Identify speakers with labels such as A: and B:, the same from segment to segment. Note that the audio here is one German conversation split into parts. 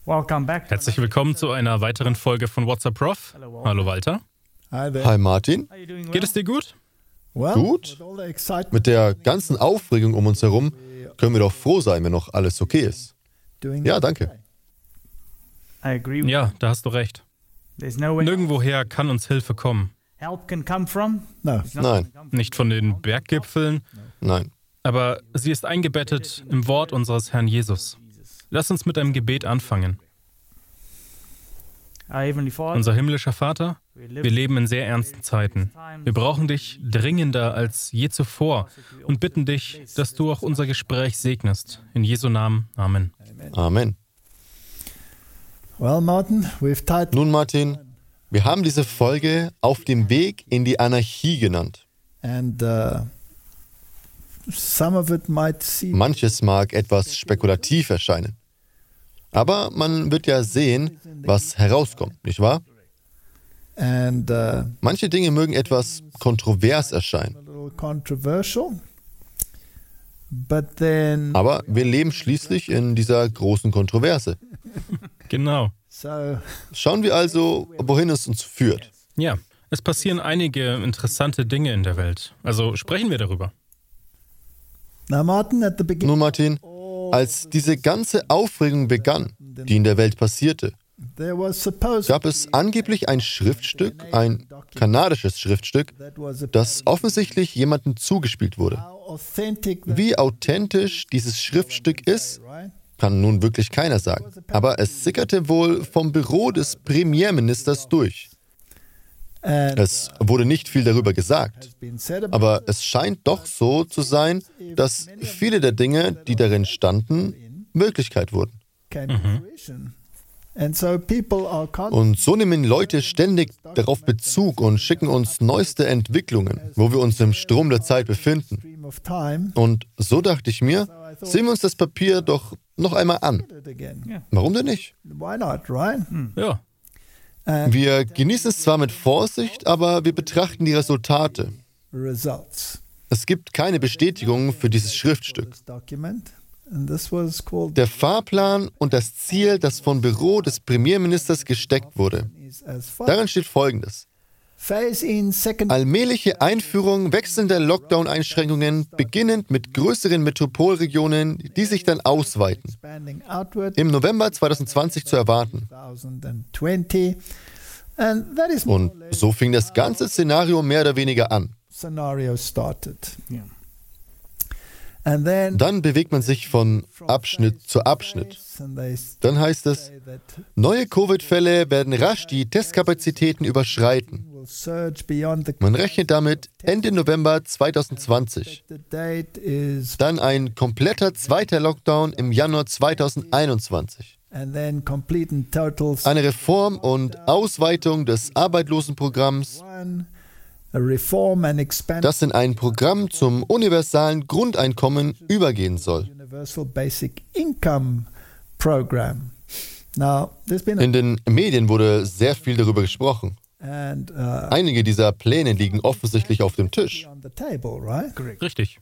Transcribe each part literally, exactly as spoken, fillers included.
A: Herzlich willkommen zu einer weiteren Folge von What's Up Prof. Hallo Walter.
B: Hi Martin.
A: Geht es dir gut?
B: Gut. Mit der ganzen Aufregung um uns herum können wir doch froh sein, wenn noch alles okay ist. Ja, danke.
A: Ja, da hast du recht. Nirgendwoher kann uns Hilfe kommen.
B: Nein,
A: Nicht von den Berggipfeln,
B: nein.
A: aber sie ist eingebettet im Wort unseres Herrn Jesus. Lass uns mit einem Gebet anfangen. Unser himmlischer Vater, wir leben in sehr ernsten Zeiten. Wir brauchen dich dringender als je zuvor und bitten dich, dass du auch unser Gespräch segnest. In Jesu Namen. Amen.
B: Amen. Nun Martin, wir haben diese Folge auf dem Weg in die Anarchie genannt. Manches mag etwas spekulativ erscheinen. Aber man wird ja sehen, was herauskommt, nicht wahr? Manche Dinge mögen etwas kontrovers erscheinen. Aber wir leben schließlich in dieser großen Kontroverse.
A: Genau.
B: Schauen wir also, wohin es uns führt.
A: Ja, es passieren einige interessante Dinge in der Welt. Also sprechen wir darüber.
B: Nun Martin, als diese ganze Aufregung begann, die in der Welt passierte, gab es angeblich ein Schriftstück, ein kanadisches Schriftstück, das offensichtlich jemandem zugespielt wurde. Wie authentisch dieses Schriftstück ist, kann nun wirklich keiner sagen. Aber es sickerte wohl vom Büro des Premierministers durch. Es wurde nicht viel darüber gesagt, aber es scheint doch so zu sein, dass viele der Dinge, die darin standen, Wirklichkeit wurden.
A: Mhm.
B: Und so nehmen Leute ständig darauf Bezug und schicken uns neueste Entwicklungen, wo wir uns im Strom der Zeit befinden. Und so dachte ich mir, sehen wir uns das Papier doch noch einmal an. Warum denn nicht?
A: Ja.
B: Wir genießen es zwar mit Vorsicht, aber wir betrachten die Resultate. Es gibt keine Bestätigung für dieses Schriftstück. Der Fahrplan und das Ziel, das vom Büro des Premierministers gesteckt wurde. Darin steht Folgendes. Allmähliche Einführung wechselnder Lockdown-Einschränkungen, beginnend mit größeren Metropolregionen, die sich dann ausweiten. Im November zwanzig zwanzig zu erwarten. Und so fing das ganze Szenario mehr oder weniger an. Dann bewegt man sich von Abschnitt zu Abschnitt. Dann heißt es, neue Covid-Fälle werden rasch die Testkapazitäten überschreiten. Man rechnet damit Ende November zwanzig zwanzig. Dann ein kompletter zweiter Lockdown im Januar zwanzig einundzwanzig. Eine Reform und Ausweitung des Arbeitslosenprogramms, das in ein Programm zum universalen Grundeinkommen übergehen soll. In den Medien wurde sehr viel darüber gesprochen. Einige dieser Pläne liegen offensichtlich auf dem Tisch.
A: Richtig.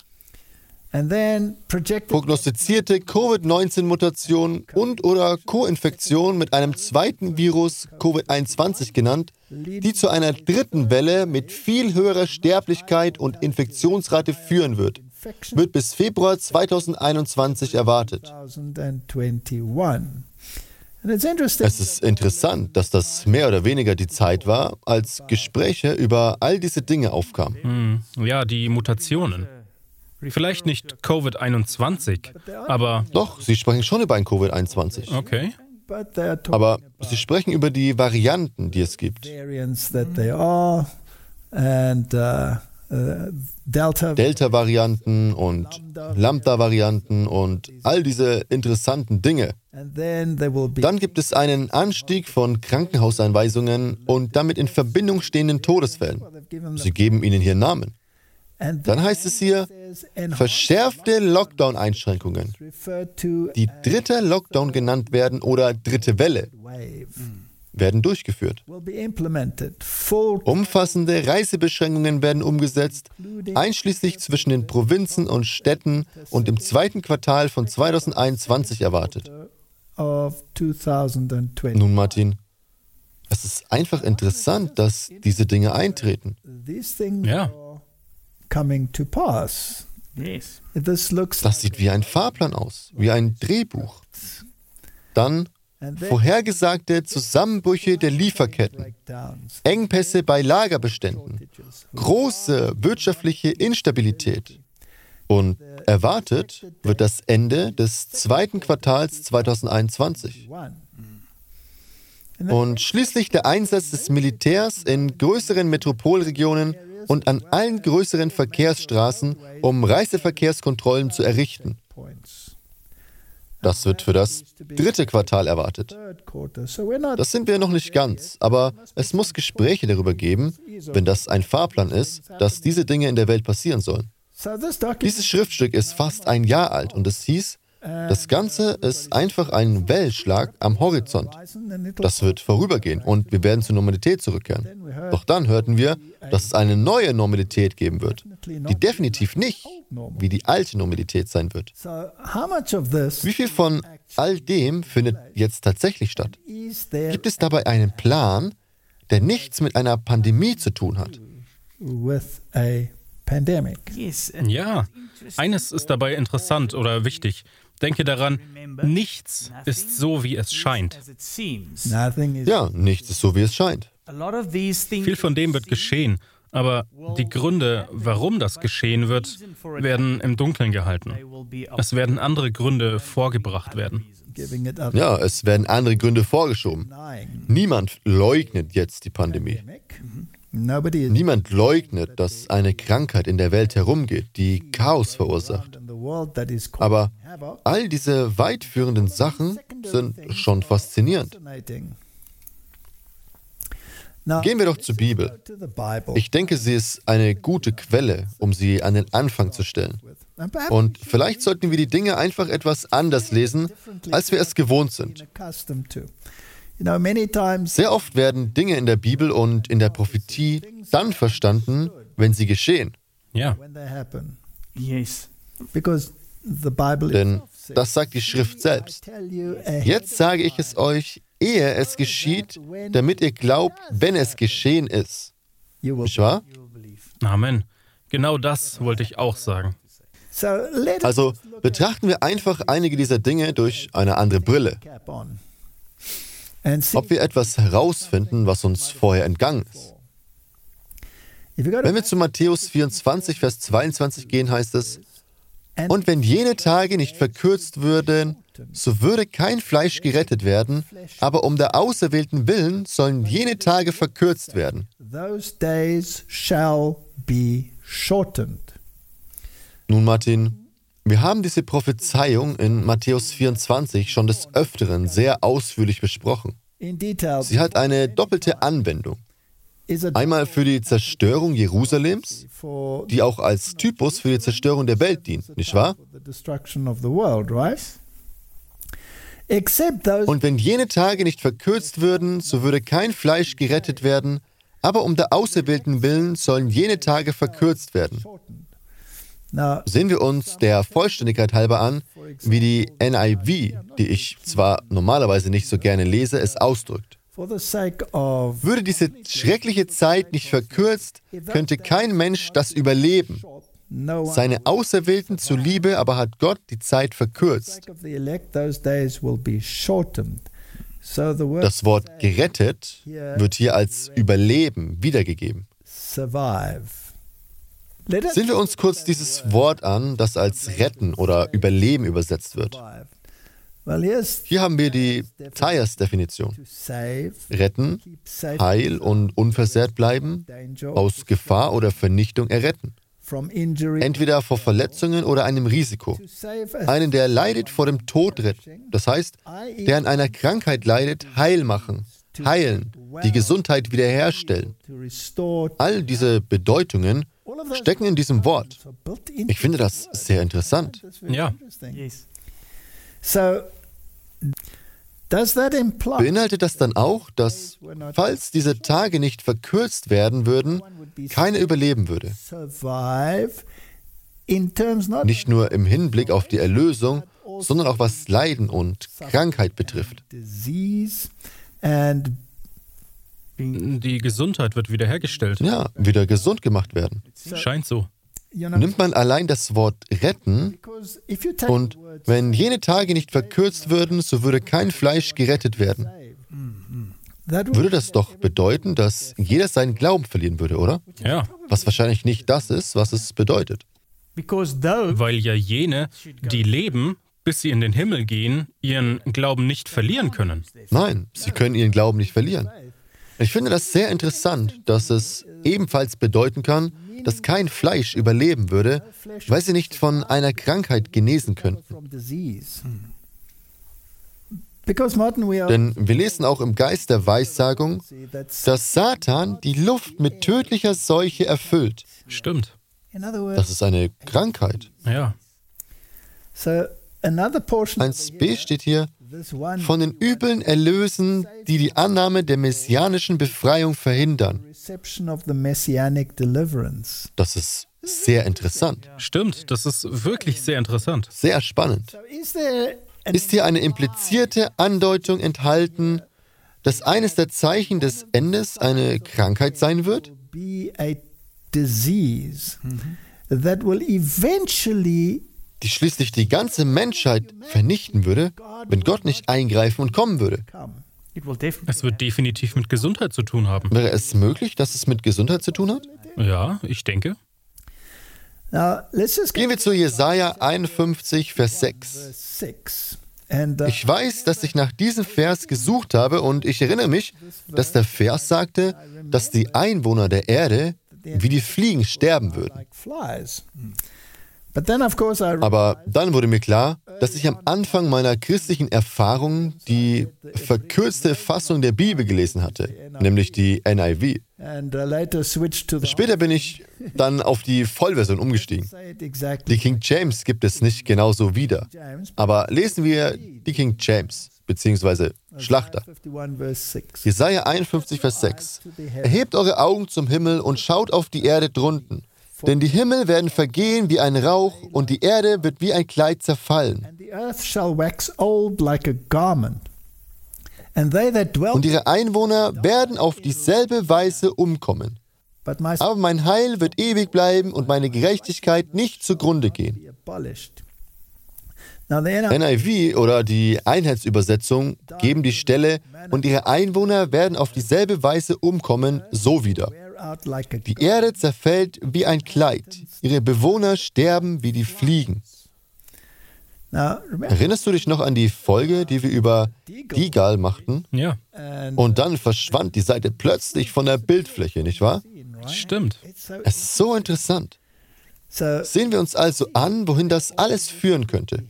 B: Prognostizierte Covid neunzehn Mutation und oder Co-Infektion mit einem zweiten Virus, Covid einundzwanzig genannt, die zu einer dritten Welle mit viel höherer Sterblichkeit und Infektionsrate führen wird, wird bis Februar zwanzig einundzwanzig erwartet. Es ist interessant, dass das mehr oder weniger die Zeit war, als Gespräche über all diese Dinge aufkamen.
A: Hm. Ja, die Mutationen. Vielleicht nicht Covid einundzwanzig, aber...
B: Doch, Sie sprechen schon über ein Covid einundzwanzig.
A: Okay.
B: Aber Sie sprechen über die Varianten, die es gibt. Delta-Varianten und Lambda-Varianten und all diese interessanten Dinge. Dann gibt es einen Anstieg von Krankenhauseinweisungen und damit in Verbindung stehenden Todesfällen. Sie geben ihnen hier Namen. Dann heißt es hier, verschärfte Lockdown-Einschränkungen, die dritter Lockdown genannt werden oder dritte Welle, werden durchgeführt. Umfassende Reisebeschränkungen werden umgesetzt, einschließlich zwischen den Provinzen und Städten und im zweiten Quartal von zwanzig einundzwanzig erwartet. Nun, Martin, es ist einfach interessant, dass diese Dinge eintreten.
A: Ja.
B: Das sieht wie ein Fahrplan aus, wie ein Drehbuch. Dann vorhergesagte Zusammenbrüche der Lieferketten, Engpässe bei Lagerbeständen, große wirtschaftliche Instabilität. Und erwartet wird das Ende des zweiten Quartals zweitausendeinundzwanzig. Und schließlich der Einsatz des Militärs in größeren Metropolregionen und an allen größeren Verkehrsstraßen, um Reiseverkehrskontrollen zu errichten. Das wird für das dritte Quartal erwartet. Das sind wir noch nicht ganz, aber es muss Gespräche darüber geben, wenn das ein Fahrplan ist, dass diese Dinge in der Welt passieren sollen. Dieses Schriftstück ist fast ein Jahr alt und es hieß, das Ganze ist einfach ein Wellenschlag am Horizont. Das wird vorübergehen und wir werden zur Normalität zurückkehren. Doch dann hörten wir, dass es eine neue Normalität geben wird, die definitiv nicht wie die alte Normalität sein wird. Wie viel von all dem findet jetzt tatsächlich statt? Gibt es dabei einen Plan, der nichts mit einer Pandemie zu tun hat?
A: Ja, eines ist dabei interessant oder wichtig. Denke daran, nichts ist so, wie es scheint.
B: Ja, nichts ist so, wie es scheint.
A: Viel von dem wird geschehen, aber die Gründe, warum das geschehen wird, werden im Dunkeln gehalten. Es werden andere Gründe vorgebracht werden.
B: Ja, es werden andere Gründe vorgeschoben. Niemand leugnet jetzt die Pandemie. Niemand leugnet, dass eine Krankheit in der Welt herumgeht, die Chaos verursacht. Aber all diese weitführenden Sachen sind schon faszinierend. Gehen wir doch zur Bibel. Ich denke, sie ist eine gute Quelle, um sie an den Anfang zu stellen. Und vielleicht sollten wir die Dinge einfach etwas anders lesen, als wir es gewohnt sind. Sehr oft werden Dinge in der Bibel und in der Prophetie dann verstanden, wenn sie geschehen.
A: Ja.
B: Denn das sagt die Schrift selbst. Jetzt sage ich es euch, ehe es geschieht, damit ihr glaubt, wenn es geschehen ist. Nicht wahr?
A: Amen. Genau das wollte ich auch sagen.
B: Also betrachten wir einfach einige dieser Dinge durch eine andere Brille. Ob wir etwas herausfinden, was uns vorher entgangen ist. Wenn wir zu Matthäus vierundzwanzig, Vers zweiundzwanzig gehen, heißt es, und wenn jene Tage nicht verkürzt würden, so würde kein Fleisch gerettet werden, aber um der Auserwählten willen sollen jene Tage verkürzt werden. Nun, Martin, wir haben diese Prophezeiung in Matthäus vierundzwanzig schon des Öfteren sehr ausführlich besprochen. Sie hat eine doppelte Anwendung. Einmal für die Zerstörung Jerusalems, die auch als Typus für die Zerstörung der Welt dient, nicht wahr? Und wenn jene Tage nicht verkürzt würden, so würde kein Fleisch gerettet werden, aber um der Auserwählten willen sollen jene Tage verkürzt werden. Sehen wir uns der Vollständigkeit halber an, wie die N I V, die ich zwar normalerweise nicht so gerne lese, es ausdrückt. Würde diese schreckliche Zeit nicht verkürzt, könnte kein Mensch das überleben. Seine Auserwählten zuliebe aber hat Gott die Zeit verkürzt. Das Wort gerettet wird hier als Überleben wiedergegeben. Sehen wir uns kurz dieses Wort an, das als retten oder überleben übersetzt wird. Hier haben wir die Thayers-Definition. Retten, heil und unversehrt bleiben, aus Gefahr oder Vernichtung erretten. Entweder vor Verletzungen oder einem Risiko. Einen, der leidet, vor dem Tod retten. Das heißt, der an einer Krankheit leidet, heil machen, heilen, die Gesundheit wiederherstellen. All diese Bedeutungen stecken in diesem Wort. Ich finde das sehr interessant.
A: Ja.
B: Beinhaltet das dann auch, dass, falls diese Tage nicht verkürzt werden würden, keiner überleben würde? Nicht nur im Hinblick auf die Erlösung sondern auch was Leiden und Krankheit betrifft.
A: Die Gesundheit wird wiederhergestellt.
B: Ja, wieder gesund gemacht werden.
A: Scheint so.
B: Nimmt man allein das Wort retten und wenn jene Tage nicht verkürzt würden, so würde kein Fleisch gerettet werden. Würde das doch bedeuten, dass jeder seinen Glauben verlieren würde, oder?
A: Ja.
B: Was wahrscheinlich nicht das ist, was es bedeutet.
A: Weil ja jene, die leben, bis sie in den Himmel gehen, ihren Glauben nicht verlieren können.
B: Nein, sie können ihren Glauben nicht verlieren. Ich finde das sehr interessant, dass es ebenfalls bedeuten kann, dass kein Fleisch überleben würde, weil sie nicht von einer Krankheit genesen könnten. Denn wir lesen auch im Geist der Weissagung, dass Satan die Luft mit tödlicher Seuche erfüllt.
A: Stimmt.
B: Das ist eine Krankheit.
A: Ja.
B: eins b steht hier, von den Übeln erlösen, die die Annahme der messianischen Befreiung verhindern. Das ist sehr interessant.
A: Stimmt, das ist wirklich sehr interessant.
B: Sehr spannend. Ist hier eine implizierte Andeutung enthalten, dass eines der Zeichen des Endes eine Krankheit sein wird? Die schließlich die ganze Menschheit vernichten würde, wenn Gott nicht eingreifen und kommen würde.
A: Es wird definitiv mit Gesundheit zu tun haben.
B: Wäre es möglich, dass es mit Gesundheit zu tun hat?
A: Ja, ich denke.
B: Gehen wir zu Jesaja einundfünfzig, Vers sechs. Ich weiß, dass ich nach diesem Vers gesucht habe und ich erinnere mich, dass der Vers sagte, dass die Einwohner der Erde wie die Fliegen sterben würden. Aber dann wurde mir klar, dass ich am Anfang meiner christlichen Erfahrung die verkürzte Fassung der Bibel gelesen hatte, nämlich die N I V. Später bin ich dann auf die Vollversion umgestiegen. Die King James gibt es nicht genauso wieder. Aber lesen wir die King James, beziehungsweise Schlachter. Jesaja einundfünfzig, Vers sechs. Erhebt eure Augen zum Himmel und schaut auf die Erde drunten. Denn die Himmel werden vergehen wie ein Rauch und die Erde wird wie ein Kleid zerfallen. Und ihre Einwohner werden auf dieselbe Weise umkommen. Aber mein Heil wird ewig bleiben und meine Gerechtigkeit nicht zugrunde gehen. N I V oder die Einheitsübersetzung geben die Stelle, und ihre Einwohner werden auf dieselbe Weise umkommen, so wieder. Die Erde zerfällt wie ein Kleid, ihre Bewohner sterben wie die Fliegen. Erinnerst du dich noch an die Folge, die wir über Gilgal machten?
A: Ja.
B: Und dann verschwand die Seite plötzlich von der Bildfläche, nicht wahr?
A: Stimmt.
B: Es ist so interessant. Sehen wir uns also an, wohin das alles führen könnte.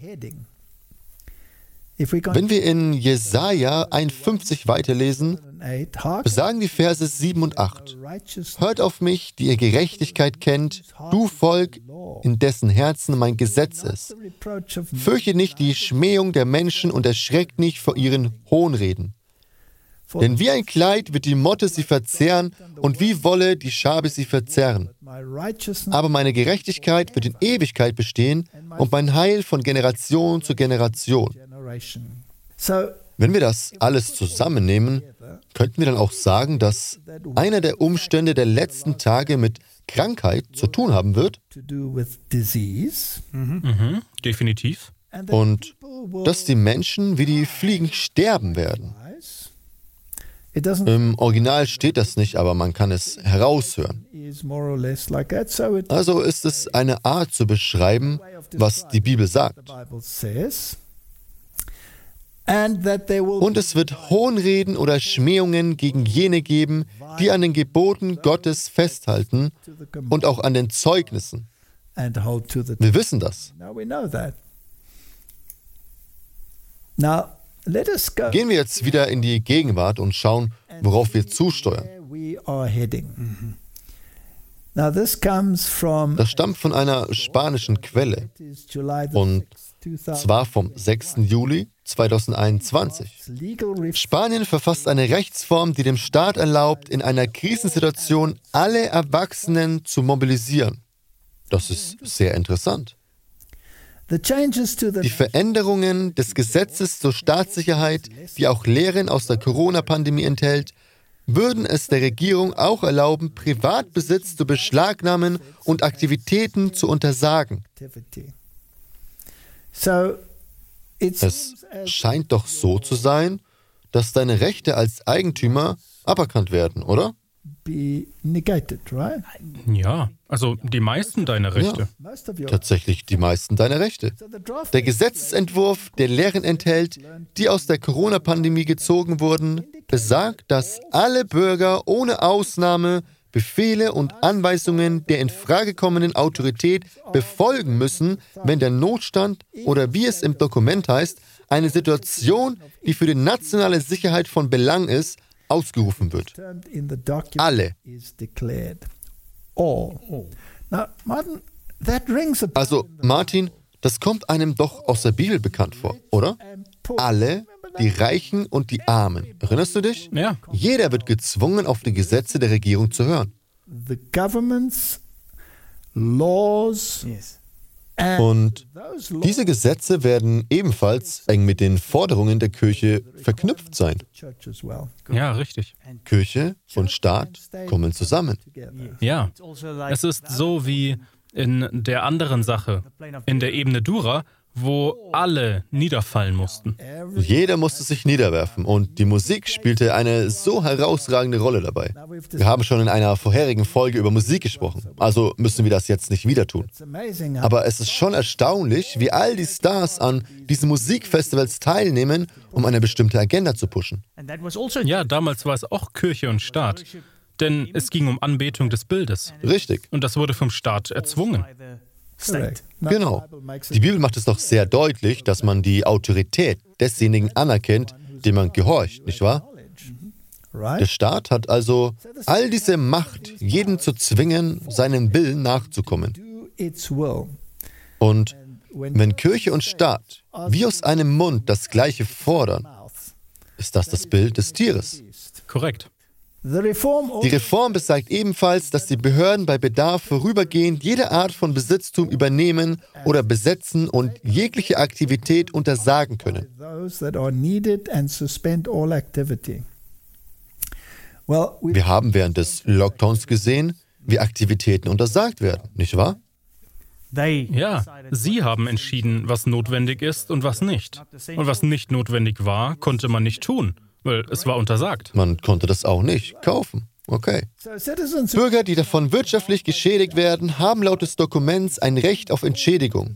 B: Wenn wir in Jesaja einundfünfzig weiterlesen, besagen die Verse sieben und acht. Hört auf mich, die ihr Gerechtigkeit kennt, du Volk, in dessen Herzen mein Gesetz ist. Fürchte nicht die Schmähung der Menschen und erschreckt nicht vor ihren Hohnreden. Denn wie ein Kleid wird die Motte sie verzehren und wie Wolle die Schabe sie verzerren. Aber meine Gerechtigkeit wird in Ewigkeit bestehen und mein Heil von Generation zu Generation. Wenn wir das alles zusammennehmen, könnten wir dann auch sagen, dass einer der Umstände der letzten Tage mit Krankheit zu tun haben wird?
A: Mhm, definitiv.
B: Und dass die Menschen wie die Fliegen sterben werden. Im Original steht das nicht, aber man kann es heraushören. Also ist es eine Art zu beschreiben, was die Bibel sagt. Und es wird Hohnreden oder Schmähungen gegen jene geben, die an den Geboten Gottes festhalten und auch an den Zeugnissen. Wir wissen das. Gehen wir jetzt wieder in die Gegenwart und schauen, worauf wir zusteuern. Das stammt von einer spanischen Quelle, und zwar vom sechsten Juli zweitausendeinundzwanzig. Spanien verfasst eine Rechtsform, die dem Staat erlaubt, in einer Krisensituation alle Erwachsenen zu mobilisieren. Das ist sehr interessant. Die Veränderungen des Gesetzes zur Staatssicherheit, die auch Lehren aus der Corona-Pandemie enthält, würden es der Regierung auch erlauben, Privatbesitz zu beschlagnahmen und Aktivitäten zu untersagen. Es scheint doch so zu sein, dass deine Rechte als Eigentümer aberkannt werden, oder?
A: Ja, also die meisten deiner Rechte.
B: Ja, tatsächlich die meisten deiner Rechte. Der Gesetzentwurf, der Lehren enthält, die aus der Corona-Pandemie gezogen wurden, besagt, dass alle Bürger ohne Ausnahme Befehle und Anweisungen der in Frage kommenden Autorität befolgen müssen, wenn der Notstand oder wie es im Dokument heißt, eine Situation, die für die nationale Sicherheit von Belang ist, ausgerufen wird. Alle. Also, Martin, das kommt einem doch aus der Bibel bekannt vor, oder? Alle, die Reichen und die Armen. Erinnerst du dich?
A: Ja.
B: Jeder wird gezwungen, auf die Gesetze der Regierung zu hören. Und diese Gesetze werden ebenfalls eng mit den Forderungen der Kirche verknüpft sein.
A: Ja, richtig.
B: Kirche und Staat kommen zusammen.
A: Ja, es ist so wie in der anderen Sache, in der Ebene Dura, wo alle niederfallen mussten.
B: Jeder musste sich niederwerfen und die Musik spielte eine so herausragende Rolle dabei. Wir haben schon in einer vorherigen Folge über Musik gesprochen, also müssen wir das jetzt nicht wieder tun. Aber es ist schon erstaunlich, wie all die Stars an diesen Musikfestivals teilnehmen, um eine bestimmte Agenda zu pushen.
A: Ja, damals war es auch Kirche und Staat, denn es ging um Anbetung des Bildes.
B: Richtig.
A: Und das wurde vom Staat erzwungen.
B: Genau. Die Bibel macht es doch sehr deutlich, dass man die Autorität desjenigen anerkennt, dem man gehorcht, nicht wahr? Der Staat hat also all diese Macht, jeden zu zwingen, seinem Willen nachzukommen. Und wenn Kirche und Staat wie aus einem Mund das Gleiche fordern, ist das das Bild des Tieres.
A: Korrekt.
B: Die Reform besagt ebenfalls, dass die Behörden bei Bedarf vorübergehend jede Art von Besitztum übernehmen oder besetzen und jegliche Aktivität untersagen können. Wir haben während des Lockdowns gesehen, wie Aktivitäten untersagt werden, nicht wahr?
A: Ja, sie haben entschieden, was notwendig ist und was nicht. Und was nicht notwendig war, konnte man nicht tun. Weil es war untersagt.
B: Man konnte das auch nicht kaufen. Okay. Bürger, die davon wirtschaftlich geschädigt werden, haben laut des Dokuments ein Recht auf Entschädigung.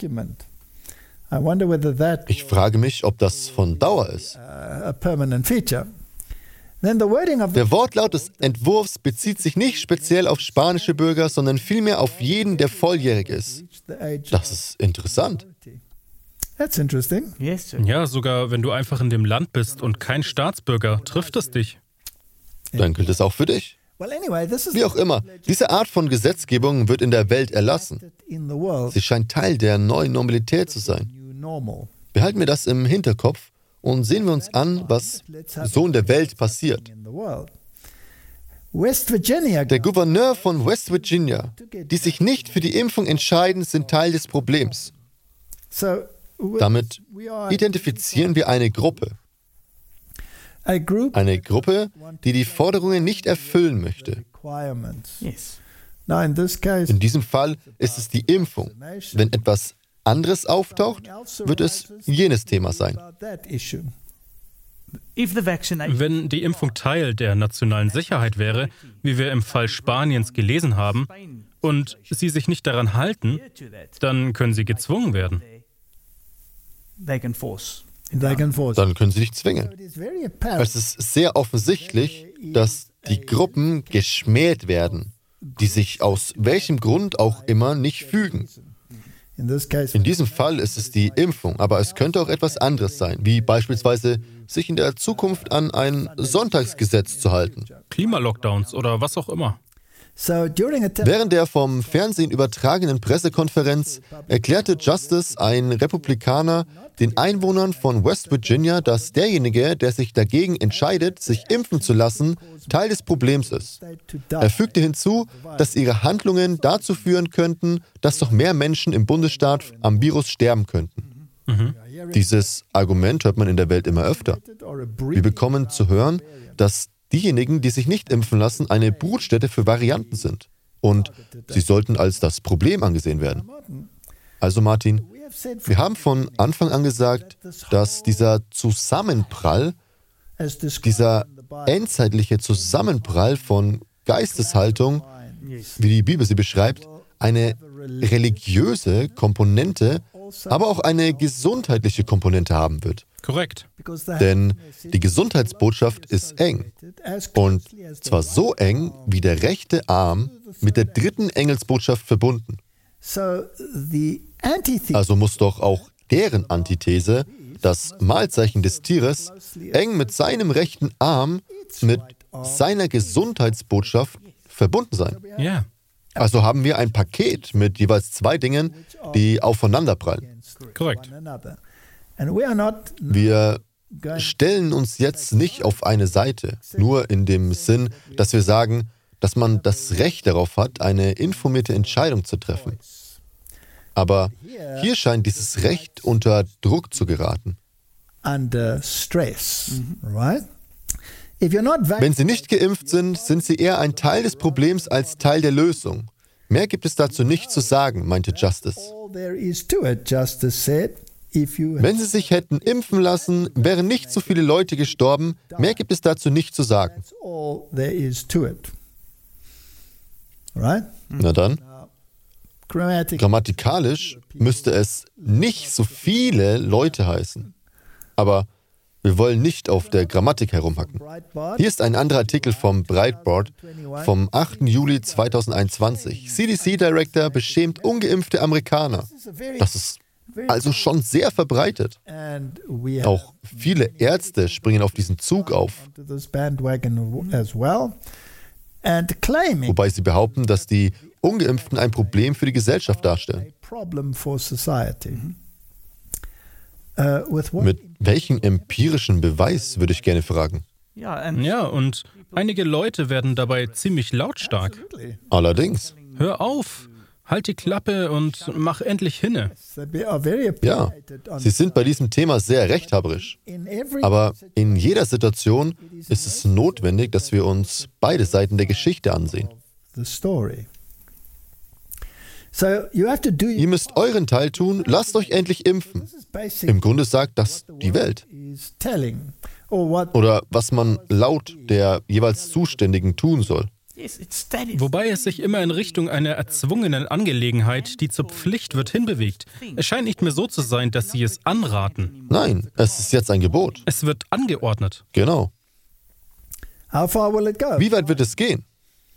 B: Ich frage mich, ob das von Dauer ist. Der Wortlaut des Entwurfs bezieht sich nicht speziell auf spanische Bürger, sondern vielmehr auf jeden, der volljährig ist. Das ist interessant.
A: Ja, sogar wenn du einfach in dem Land bist und kein Staatsbürger, trifft es dich.
B: Dann gilt es auch für dich. Wie auch immer, diese Art von Gesetzgebung wird in der Welt erlassen. Sie scheint Teil der neuen Normalität zu sein. Behalten wir das im Hinterkopf und sehen wir uns an, was so in der Welt passiert. Der Gouverneur von West Virginia, die sich nicht für die Impfung entscheiden, sind Teil des Problems. Damit identifizieren wir eine Gruppe. Eine Gruppe, die die Forderungen nicht erfüllen möchte. In diesem Fall ist es die Impfung. Wenn etwas anderes auftaucht, wird es jenes Thema sein.
A: Wenn die Impfung Teil der nationalen Sicherheit wäre, wie wir im Fall Spaniens gelesen haben, und sie sich nicht daran halten, dann können sie gezwungen werden.
B: Dann können sie dich zwingen. Es ist sehr offensichtlich, dass die Gruppen geschmäht werden, die sich aus welchem Grund auch immer nicht fügen. In diesem Fall ist es die Impfung, aber es könnte auch etwas anderes sein, wie beispielsweise sich in der Zukunft an ein Sonntagsgesetz zu halten.
A: Klimalockdowns oder was auch immer.
B: Während der vom Fernsehen übertragenen Pressekonferenz erklärte Justice, ein Republikaner, den Einwohnern von West Virginia, dass derjenige, der sich dagegen entscheidet, sich impfen zu lassen, Teil des Problems ist. Er fügte hinzu, dass ihre Handlungen dazu führen könnten, dass noch mehr Menschen im Bundesstaat am Virus sterben könnten. Mhm. Dieses Argument hört man in der Welt immer öfter. Wir bekommen zu hören, dass diejenigen, die sich nicht impfen lassen, eine Brutstätte für Varianten sind. Und sie sollten als das Problem angesehen werden. Also Martin, wir haben von Anfang an gesagt, dass dieser Zusammenprall, dieser endzeitliche Zusammenprall von Geisteshaltung, wie die Bibel sie beschreibt, eine religiöse Komponente, aber auch eine gesundheitliche Komponente haben wird.
A: Korrekt.
B: Denn die Gesundheitsbotschaft ist eng. Und zwar so eng wie der rechte Arm mit der dritten Engelsbotschaft verbunden. Also muss doch auch deren Antithese, das Mahlzeichen des Tieres, eng mit seinem rechten Arm, mit seiner Gesundheitsbotschaft verbunden sein.
A: Ja.
B: Also haben wir ein Paket mit jeweils zwei Dingen, die aufeinanderprallen.
A: Korrekt.
B: Wir stellen uns jetzt nicht auf eine Seite, nur in dem Sinn, dass wir sagen, dass man das Recht darauf hat, eine informierte Entscheidung zu treffen. Aber hier scheint dieses Recht unter Druck zu geraten.
C: Under stress, right?
B: Wenn Sie nicht geimpft sind, sind Sie eher ein Teil des Problems als Teil der Lösung. Mehr gibt es dazu nicht zu sagen, meinte Justice. Wenn Sie sich hätten impfen lassen, wären nicht so viele Leute gestorben. Mehr gibt es dazu nicht zu sagen. Na dann. Grammatikalisch müsste es nicht so viele Leute heißen. Aber wir wollen nicht auf der Grammatik herumhacken. Hier ist ein anderer Artikel vom Breitbart vom achten Juli zweitausendeinundzwanzig. C D C-Director beschämt ungeimpfte Amerikaner. Das ist also schon sehr verbreitet. Auch viele Ärzte springen auf diesen Zug auf. Wobei sie behaupten, dass die Ungeimpften ein Problem für die Gesellschaft darstellen. Mit welchem empirischen Beweis, würde ich gerne fragen?
A: Ja, und einige Leute werden dabei ziemlich lautstark.
B: Allerdings.
A: Hör auf, halt die Klappe und mach endlich hinne.
B: Ja, Sie sind bei diesem Thema sehr rechthaberisch. Aber in jeder Situation ist es notwendig, dass wir uns beide Seiten der Geschichte ansehen. Ihr müsst euren Teil tun, lasst euch endlich impfen. Im Grunde sagt das die Welt. Oder was man laut der jeweils Zuständigen tun soll.
A: Wobei es sich immer in Richtung einer erzwungenen Angelegenheit, die zur Pflicht wird, hinbewegt. Es scheint nicht mehr so zu sein, dass sie es anraten.
B: Nein, es ist jetzt ein Gebot.
A: Es wird angeordnet.
B: Genau. Wie weit wird es gehen?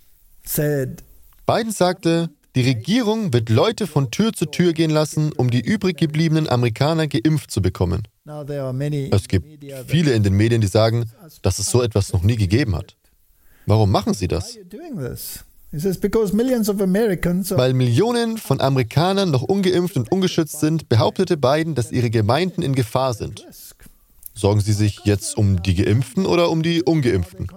B: Biden sagte, die Regierung wird Leute von Tür zu Tür gehen lassen, um die übrig gebliebenen Amerikaner geimpft zu bekommen. Es gibt viele in den Medien, die sagen, dass es so etwas noch nie gegeben hat. Warum machen sie das? Weil Millionen von Amerikanern noch ungeimpft und ungeschützt sind, behauptete Biden, dass ihre Gemeinden in Gefahr sind. Sorgen Sie sich jetzt um die Geimpften oder um die Ungeimpften?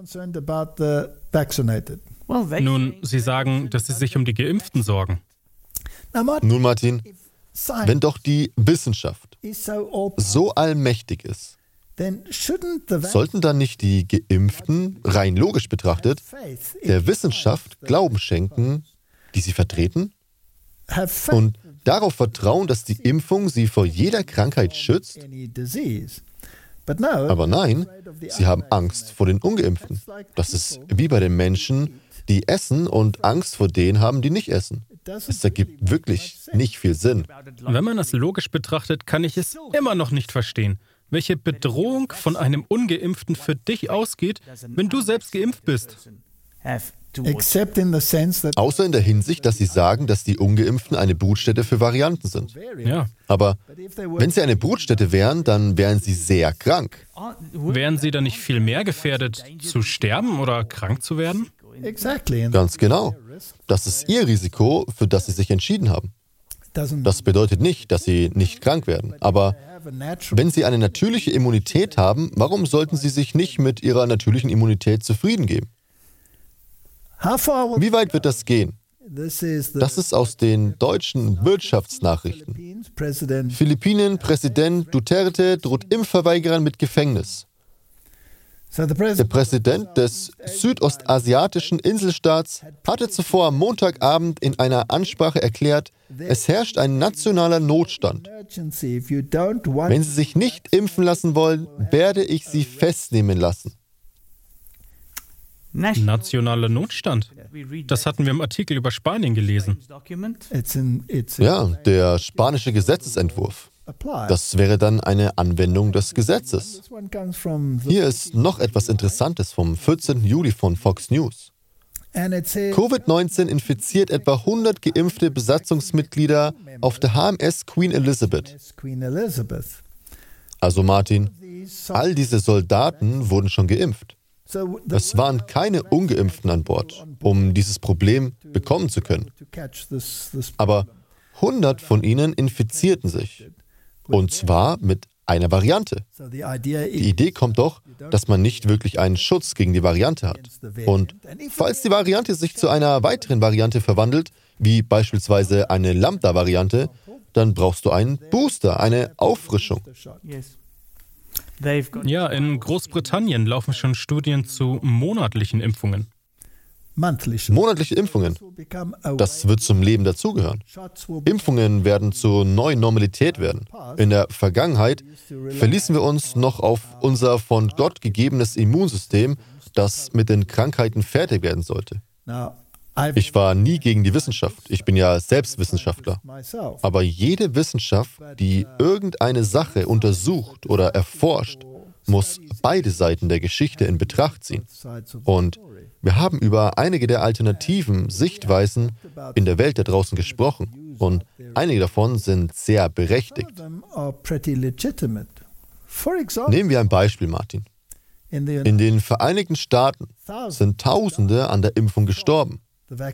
A: Nun, Sie sagen, dass Sie sich um die Geimpften sorgen.
B: Nun, Martin, wenn doch die Wissenschaft so allmächtig ist, sollten dann nicht die Geimpften, rein logisch betrachtet, der Wissenschaft Glauben schenken, die sie vertreten? Und darauf vertrauen, dass die Impfung sie vor jeder Krankheit schützt? Aber nein, sie haben Angst vor den Ungeimpften. Das ist wie bei den Menschen, die essen und Angst vor denen haben, die nicht essen. Es ergibt wirklich nicht viel Sinn.
A: Wenn man es logisch betrachtet, kann ich es immer noch nicht verstehen, welche Bedrohung von einem Ungeimpften für dich ausgeht, wenn du selbst geimpft bist.
B: Außer in der Hinsicht, dass sie sagen, dass die Ungeimpften eine Brutstätte für Varianten sind.
A: Ja.
B: Aber wenn sie eine Brutstätte wären, dann wären sie sehr krank.
A: Wären sie dann nicht viel mehr gefährdet, zu sterben oder krank zu werden?
B: Ganz genau. das ist ihr Risiko, für das sie sich entschieden haben. Das bedeutet nicht, dass sie nicht krank werden. Aber wenn sie eine natürliche Immunität haben, warum sollten sie sich nicht mit ihrer natürlichen Immunität zufrieden geben? Wie weit wird das gehen? Das ist aus den deutschen Wirtschaftsnachrichten. Philippinen Präsident Duterte droht Impfverweigerern mit Gefängnis. Der Präsident des südostasiatischen Inselstaats hatte zuvor am Montagabend in einer Ansprache erklärt, es herrscht ein nationaler Notstand. Wenn Sie sich nicht impfen lassen wollen, werde ich Sie festnehmen lassen.
A: Nationaler Notstand? Das hatten wir im Artikel über Spanien gelesen.
B: Ja, der spanische Gesetzesentwurf. Das wäre dann eine Anwendung des Gesetzes. Hier ist noch etwas Interessantes vom vierzehnten Juli von Fox News. Covid neunzehn infiziert etwa hundert geimpfte Besatzungsmitglieder auf der H M S Queen Elizabeth. Also Martin, all diese Soldaten wurden schon geimpft. Es waren keine Ungeimpften an Bord, um dieses Problem bekommen zu können. Aber hundert von ihnen infizierten sich. Und zwar mit einer Variante. Die Idee kommt doch, dass man nicht wirklich einen Schutz gegen die Variante hat. Und falls die Variante sich zu einer weiteren Variante verwandelt, wie beispielsweise eine Lambda-Variante, dann brauchst du einen Booster, eine Auffrischung.
A: Ja, in Großbritannien laufen schon Studien zu monatlichen Impfungen.
B: Monatliche Impfungen, das wird zum Leben dazugehören. Impfungen werden zur neuen Normalität werden. In der Vergangenheit verließen wir uns noch auf unser von Gott gegebenes Immunsystem, das mit den Krankheiten fertig werden sollte. Ich war nie gegen die Wissenschaft. Ich bin ja selbst Wissenschaftler. Aber jede Wissenschaft, die irgendeine Sache untersucht oder erforscht, muss beide Seiten der Geschichte in Betracht ziehen. Und wir haben über einige der alternativen Sichtweisen in der Welt da draußen gesprochen. Und einige davon sind sehr berechtigt. Nehmen wir ein Beispiel, Martin. In den Vereinigten Staaten sind Tausende an der Impfung gestorben.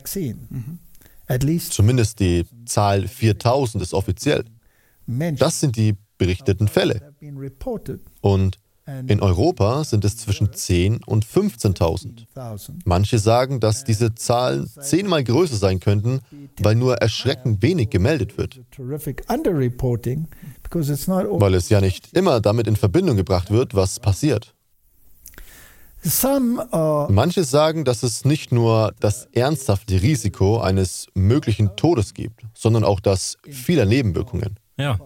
B: Zumindest die Zahl viertausend ist offiziell. Das sind die berichteten Fälle. Und in Europa sind es zwischen zehntausend und fünfzehntausend. Manche sagen, dass diese Zahlen zehnmal größer sein könnten, weil nur erschreckend wenig gemeldet wird. Weil es ja nicht immer damit in Verbindung gebracht wird, was passiert. Manche sagen, dass es nicht nur das ernsthafte Risiko eines möglichen Todes gibt, sondern auch das vieler Nebenwirkungen.
A: Ja.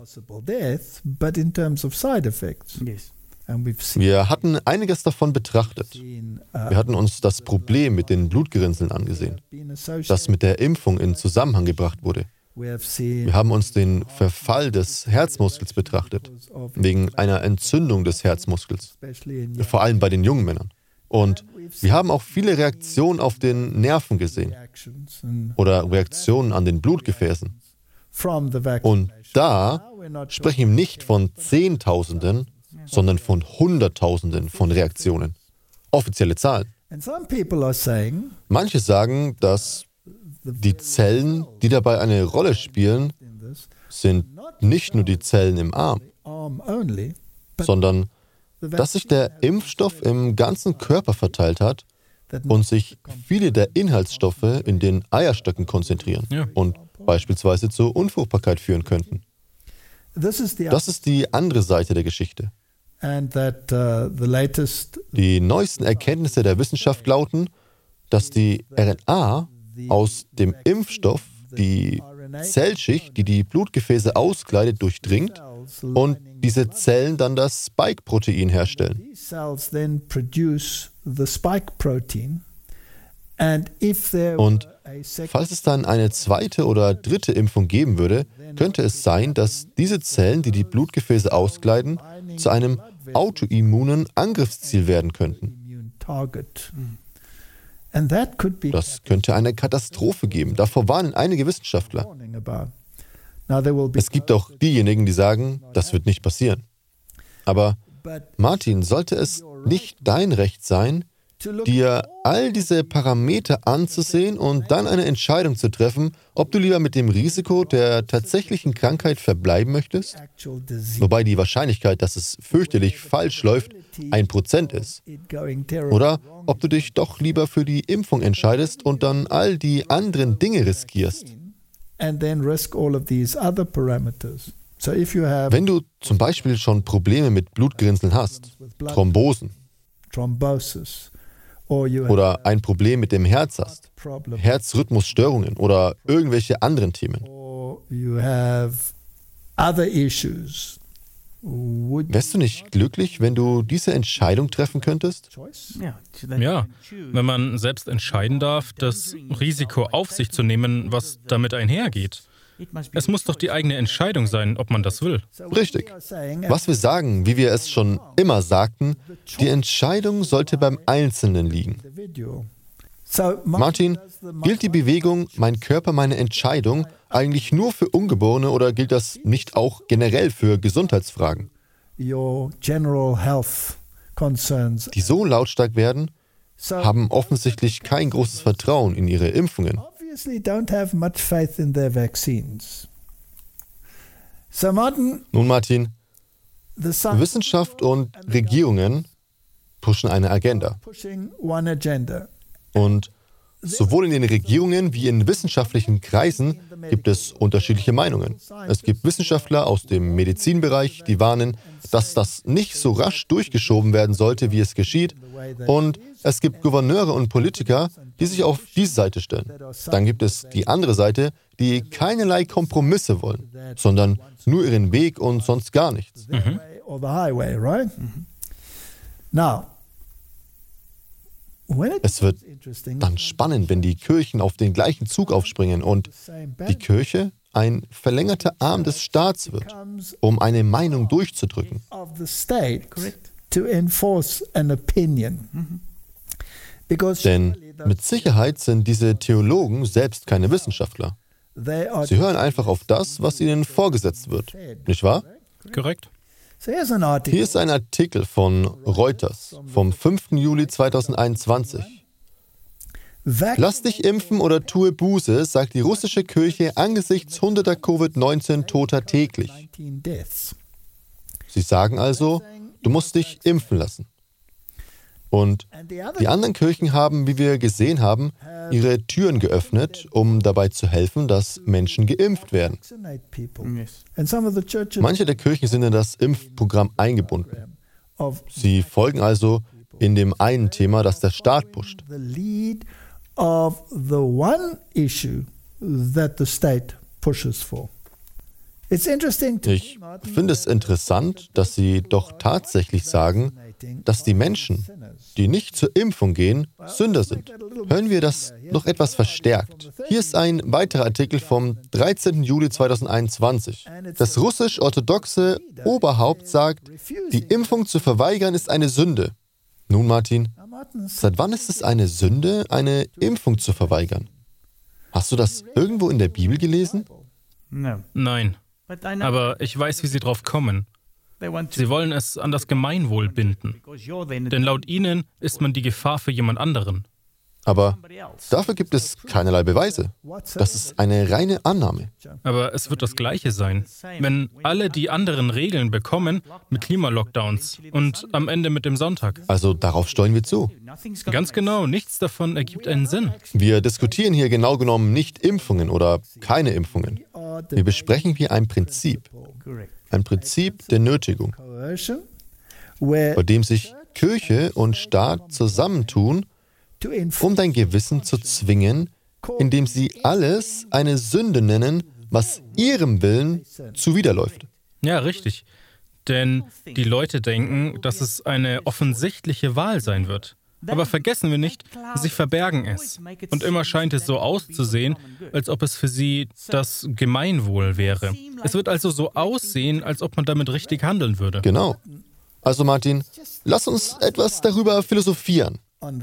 B: Wir hatten einiges davon betrachtet. Wir hatten uns das Problem mit den Blutgerinnseln angesehen, das mit der Impfung in Zusammenhang gebracht wurde. Wir haben uns den Verfall des Herzmuskels betrachtet, wegen einer Entzündung des Herzmuskels, vor allem bei den jungen Männern. Und wir haben auch viele Reaktionen auf den Nerven gesehen oder Reaktionen an den Blutgefäßen. Und da sprechen wir nicht von Zehntausenden, sondern von Hunderttausenden von Reaktionen. Offizielle Zahlen. Manche sagen, dass die Zellen, die dabei eine Rolle spielen, sind nicht nur die Zellen im Arm, sondern dass sich der Impfstoff im ganzen Körper verteilt hat und sich viele der Inhaltsstoffe in den Eierstöcken konzentrieren
A: Ja.
B: und beispielsweise zur Unfruchtbarkeit führen könnten. Das ist die andere Seite der Geschichte. Die neuesten Erkenntnisse der Wissenschaft lauten, dass die R N A aus dem Impfstoff die Zellschicht, die die Blutgefäße auskleidet, durchdringt und diese Zellen dann das Spike-Protein herstellen. Und falls es dann eine zweite oder dritte Impfung geben würde, könnte es sein, dass diese Zellen, die die Blutgefäße auskleiden, zu einem autoimmunen Angriffsziel werden könnten. Das könnte eine Katastrophe geben. Davor warnen einige Wissenschaftler. Es gibt auch diejenigen, die sagen, das wird nicht passieren. Aber Martin, sollte es nicht dein Recht sein, dir all diese Parameter anzusehen und dann eine Entscheidung zu treffen, ob du lieber mit dem Risiko der tatsächlichen Krankheit verbleiben möchtest, wobei die Wahrscheinlichkeit, dass es fürchterlich falsch läuft, ein Prozent ist, oder ob du dich doch lieber für die Impfung entscheidest und dann all die anderen Dinge riskierst. Wenn du zum Beispiel schon Probleme mit Blutgerinnseln hast, Thrombosen, oder ein Problem mit dem Herz hast, Herzrhythmusstörungen oder irgendwelche anderen Themen. Wärst du nicht glücklich, wenn du diese Entscheidung treffen könntest?
A: Ja, wenn man selbst entscheiden darf, das Risiko auf sich zu nehmen, was damit einhergeht. Es muss doch die eigene Entscheidung sein, ob man das will.
B: Richtig. Was wir sagen, wie wir es schon immer sagten, die Entscheidung sollte beim Einzelnen liegen. Martin, gilt die Bewegung Mein Körper, meine Entscheidung eigentlich nur für Ungeborene oder gilt das nicht auch generell für Gesundheitsfragen? Die so lautstark werden, haben offensichtlich kein großes Vertrauen in ihre Impfungen. Nun, Martin, Wissenschaft und Regierungen pushen eine Agenda. Und sowohl in den Regierungen wie in wissenschaftlichen Kreisen gibt es unterschiedliche Meinungen. Es gibt Wissenschaftler aus dem Medizinbereich, die warnen, dass das nicht so rasch durchgeschoben werden sollte, wie es geschieht. Und es gibt Gouverneure und Politiker, die sich auf diese Seite stellen. Dann gibt es die andere Seite, die keinerlei Kompromisse wollen, sondern nur ihren Weg und sonst gar nichts.
A: Mhm.
B: Es wird dann spannend, wenn die Kirchen auf den gleichen Zug aufspringen und die Kirche ein verlängerter Arm des Staats wird, um eine Meinung durchzudrücken. Denn mit Sicherheit sind diese Theologen selbst keine Wissenschaftler. Sie hören einfach auf das, was ihnen vorgesetzt wird, nicht wahr?
A: Korrekt.
B: Hier ist ein Artikel von Reuters vom fünften Juli zweitausendeinundzwanzig. Lass dich impfen oder tue Buße, sagt die russische Kirche angesichts hunderter Covid neunzehn Toter täglich. Sie sagen also, du musst dich impfen lassen. Und die anderen Kirchen haben, wie wir gesehen haben, ihre Türen geöffnet, um dabei zu helfen, dass Menschen geimpft werden. Manche der Kirchen sind in das Impfprogramm eingebunden. Sie folgen also in dem einen Thema, das der Staat pusht. Ich finde es interessant, dass Sie doch tatsächlich sagen, dass die Menschen, die nicht zur Impfung gehen, Sünder sind. Hören wir das noch etwas verstärkt. Hier ist ein weiterer Artikel vom dreizehnten Juli zweitausendeinundzwanzig. Das russisch-orthodoxe Oberhaupt sagt, die Impfung zu verweigern ist eine Sünde. Nun, Martin, seit wann ist es eine Sünde, eine Impfung zu verweigern? Hast du das irgendwo in der Bibel gelesen?
A: Nein. Aber ich weiß, wie Sie drauf kommen. Sie wollen es an das Gemeinwohl binden. Denn laut ihnen ist man die Gefahr für jemand anderen.
B: Aber dafür gibt es keinerlei Beweise. Das ist eine reine Annahme.
A: Aber es wird das Gleiche sein. Wenn alle die anderen Regeln bekommen, mit Klimalockdowns und am Ende mit dem Sonntag.
B: Also darauf steuern wir zu.
A: Ganz genau, nichts davon ergibt einen Sinn.
B: Wir diskutieren hier genau genommen nicht Impfungen oder keine Impfungen. Wir besprechen hier ein Prinzip. Ein Prinzip der Nötigung, bei dem sich Kirche und Staat zusammentun, um dein Gewissen zu zwingen, indem sie alles eine Sünde nennen, was ihrem Willen zuwiderläuft.
A: Ja, richtig. Denn die Leute denken, dass es eine offensichtliche Wahl sein wird. Aber vergessen wir nicht, sie verbergen es. Und immer scheint es so auszusehen, als ob es für sie das Gemeinwohl wäre. Es wird also so aussehen, als ob man damit richtig handeln würde.
B: Genau. Also Martin, lass uns etwas darüber philosophieren.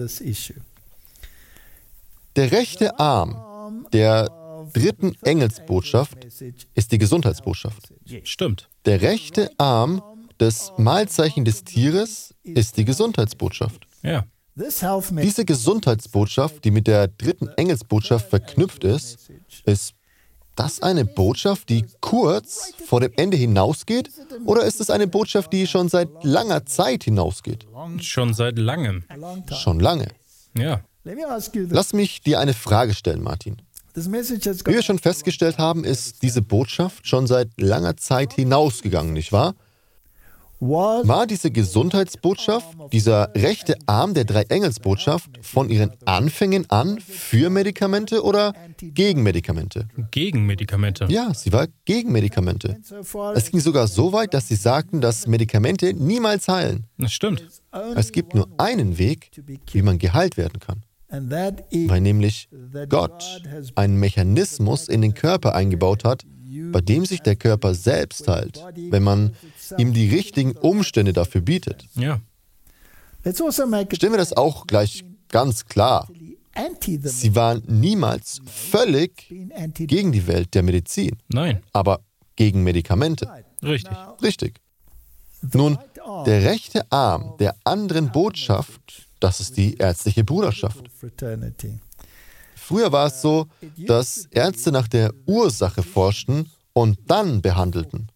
B: Der rechte Arm der dritten Engelsbotschaft ist die Gesundheitsbotschaft.
A: Stimmt.
B: Der rechte Arm des Mahlzeichen des Tieres ist die Gesundheitsbotschaft.
A: Ja.
B: Diese Gesundheitsbotschaft, die mit der dritten Engelsbotschaft verknüpft ist, ist das eine Botschaft, die kurz vor dem Ende hinausgeht, oder ist es eine Botschaft, die schon seit langer Zeit hinausgeht?
A: Schon seit langem.
B: Schon lange.
A: Ja.
B: Lass mich dir eine Frage stellen, Martin. Wie wir schon festgestellt haben, ist diese Botschaft schon seit langer Zeit hinausgegangen, nicht wahr? War diese Gesundheitsbotschaft, dieser rechte Arm der Drei-Engels-Botschaft von ihren Anfängen an für Medikamente oder gegen Medikamente?
A: Gegen Medikamente.
B: Ja, sie war gegen Medikamente. Es ging sogar so weit, dass sie sagten, dass Medikamente niemals heilen.
A: Das stimmt.
B: Es gibt nur einen Weg, wie man geheilt werden kann. Weil nämlich Gott einen Mechanismus in den Körper eingebaut hat, bei dem sich der Körper selbst heilt, wenn man ihm die richtigen Umstände dafür bietet.
A: Ja.
B: Stellen wir das auch gleich ganz klar. Sie waren niemals völlig gegen die Welt der Medizin.
A: Nein.
B: Aber gegen Medikamente.
A: Richtig.
B: Richtig. Nun, der rechte Arm der anderen Botschaft, das ist die ärztliche Bruderschaft. Früher war es so, dass Ärzte nach der Ursache forschten und dann behandelten.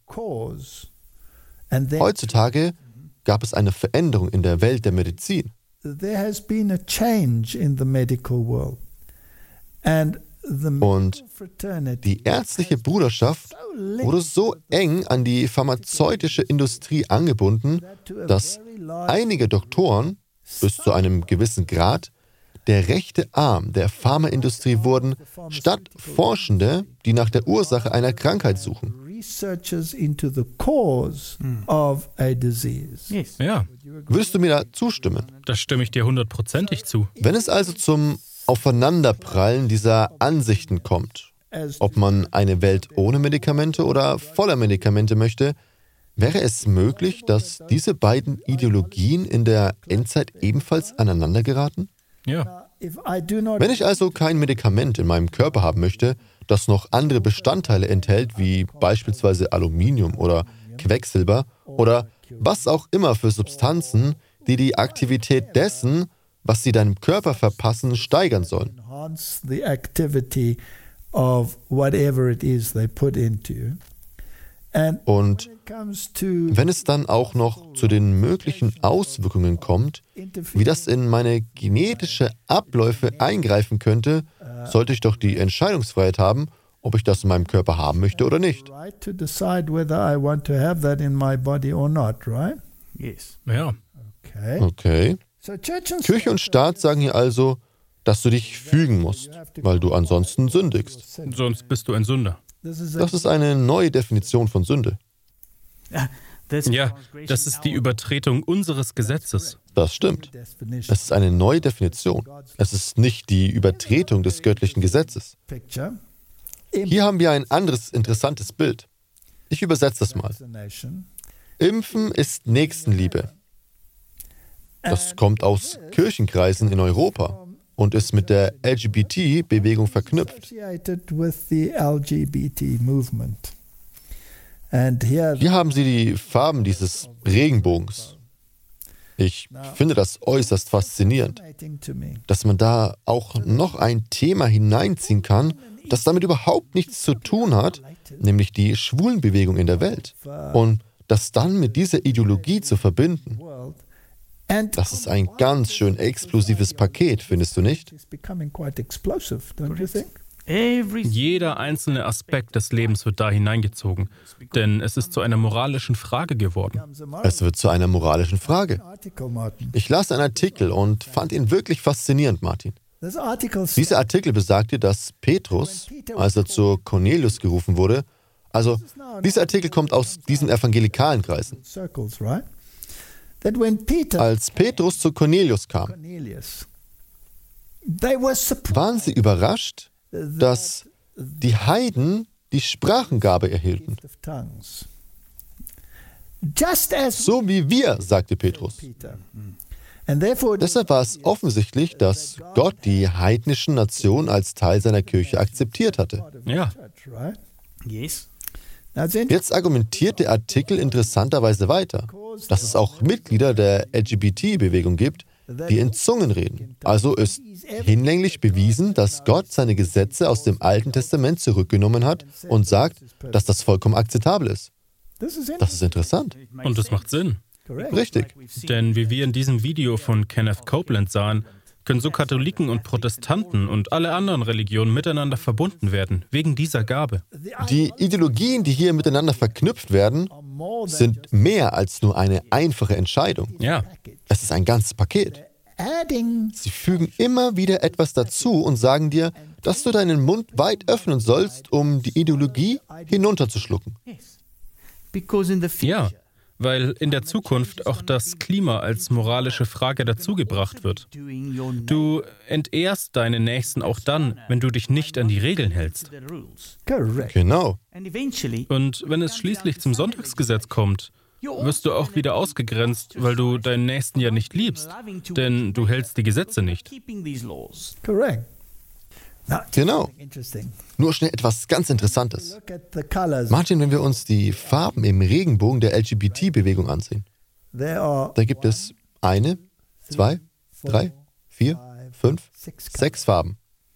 B: Heutzutage gab es eine Veränderung in der Welt der Medizin. Und die ärztliche Bruderschaft wurde so eng an die pharmazeutische Industrie angebunden, dass einige Doktoren bis zu einem gewissen Grad der rechte Arm der Pharmaindustrie wurden, statt Forschende, die nach der Ursache einer Krankheit suchen.
A: Ja.
B: Würdest du mir da zustimmen?
A: Da stimme ich dir hundertprozentig zu.
B: Wenn es also zum Aufeinanderprallen dieser Ansichten kommt, ob man eine Welt ohne Medikamente oder voller Medikamente möchte, wäre es möglich, dass diese beiden Ideologien in der Endzeit ebenfalls aneinander geraten?
A: Ja.
B: Wenn ich also kein Medikament in meinem Körper haben möchte, das noch andere Bestandteile enthält, wie beispielsweise Aluminium oder Quecksilber oder was auch immer für Substanzen, die die Aktivität dessen, was sie deinem Körper verpassen, steigern sollen. Und wenn es dann auch noch zu den möglichen Auswirkungen kommt, wie das in meine genetische Abläufe eingreifen könnte, sollte ich doch die Entscheidungsfreiheit haben, ob ich das in meinem Körper haben möchte oder nicht.
A: Ja.
B: Okay. Kirche und Staat sagen hier also, dass du dich fügen musst, weil du ansonsten sündigst.
A: Sonst bist du ein Sünder.
B: Das ist eine neue Definition von Sünde.
A: Ja, das ist die Übertretung unseres Gesetzes.
B: Das stimmt. Es ist eine neue Definition. Es ist nicht die Übertretung des göttlichen Gesetzes. Hier haben wir ein anderes interessantes Bild. Ich übersetze das mal. Impfen ist Nächstenliebe. Das kommt aus Kirchenkreisen in Europa und ist mit der L G B T-Bewegung verknüpft. Hier haben Sie die Farben dieses Regenbogens. Ich finde das äußerst faszinierend, dass man da auch noch ein Thema hineinziehen kann, das damit überhaupt nichts zu tun hat, nämlich die Schwulenbewegung in der Welt. Und das dann mit dieser Ideologie zu verbinden. Das ist ein ganz schön explosives Paket, findest du nicht?
A: Jeder einzelne Aspekt des Lebens wird da hineingezogen, denn es ist zu einer moralischen Frage geworden.
B: Es wird zu einer moralischen Frage. Ich las einen Artikel und fand ihn wirklich faszinierend, Martin. Dieser Artikel besagte, dass Petrus, als er zu Cornelius gerufen wurde, also dieser Artikel kommt aus diesen evangelikalen Kreisen. Als Petrus zu Cornelius kam, waren sie überrascht, dass die Heiden die Sprachengabe erhielten. So wie wir, sagte Petrus. Deshalb war es offensichtlich, dass Gott die heidnischen Nationen als Teil seiner Kirche akzeptiert hatte.
A: Ja.
B: Jetzt argumentiert der Artikel interessanterweise weiter, dass es auch Mitglieder der L G B T-Bewegung gibt, die in Zungen reden. Also ist hinlänglich bewiesen, dass Gott seine Gesetze aus dem Alten Testament zurückgenommen hat und sagt, dass das vollkommen akzeptabel ist. Das ist interessant.
A: Und das macht Sinn.
B: Richtig.
A: Denn wie wir in diesem Video von Kenneth Copeland sahen, können so Katholiken und Protestanten und alle anderen Religionen miteinander verbunden werden, wegen dieser Gabe.
B: Die Ideologien, die hier miteinander verknüpft werden, sind mehr als nur eine einfache Entscheidung.
A: Ja.
B: Es ist ein ganzes Paket. Sie fügen immer wieder etwas dazu und sagen dir, dass du deinen Mund weit öffnen sollst, um die Ideologie hinunterzuschlucken.
A: Ja, weil in der Zukunft auch das Klima als moralische Frage dazugebracht wird. Du entehrst deinen Nächsten auch dann, wenn du dich nicht an die Regeln hältst.
B: Genau.
A: Und wenn es schließlich zum Sonntagsgesetz kommt, wirst du auch wieder ausgegrenzt, weil du deinen Nächsten ja nicht liebst, denn du hältst die Gesetze nicht.
B: Genau. Nur schnell etwas ganz Interessantes. Martin, wenn wir uns die Farben im Regenbogen der L G B T-Bewegung ansehen, da gibt es eine, zwei, drei, vier, fünf, sechs Farben.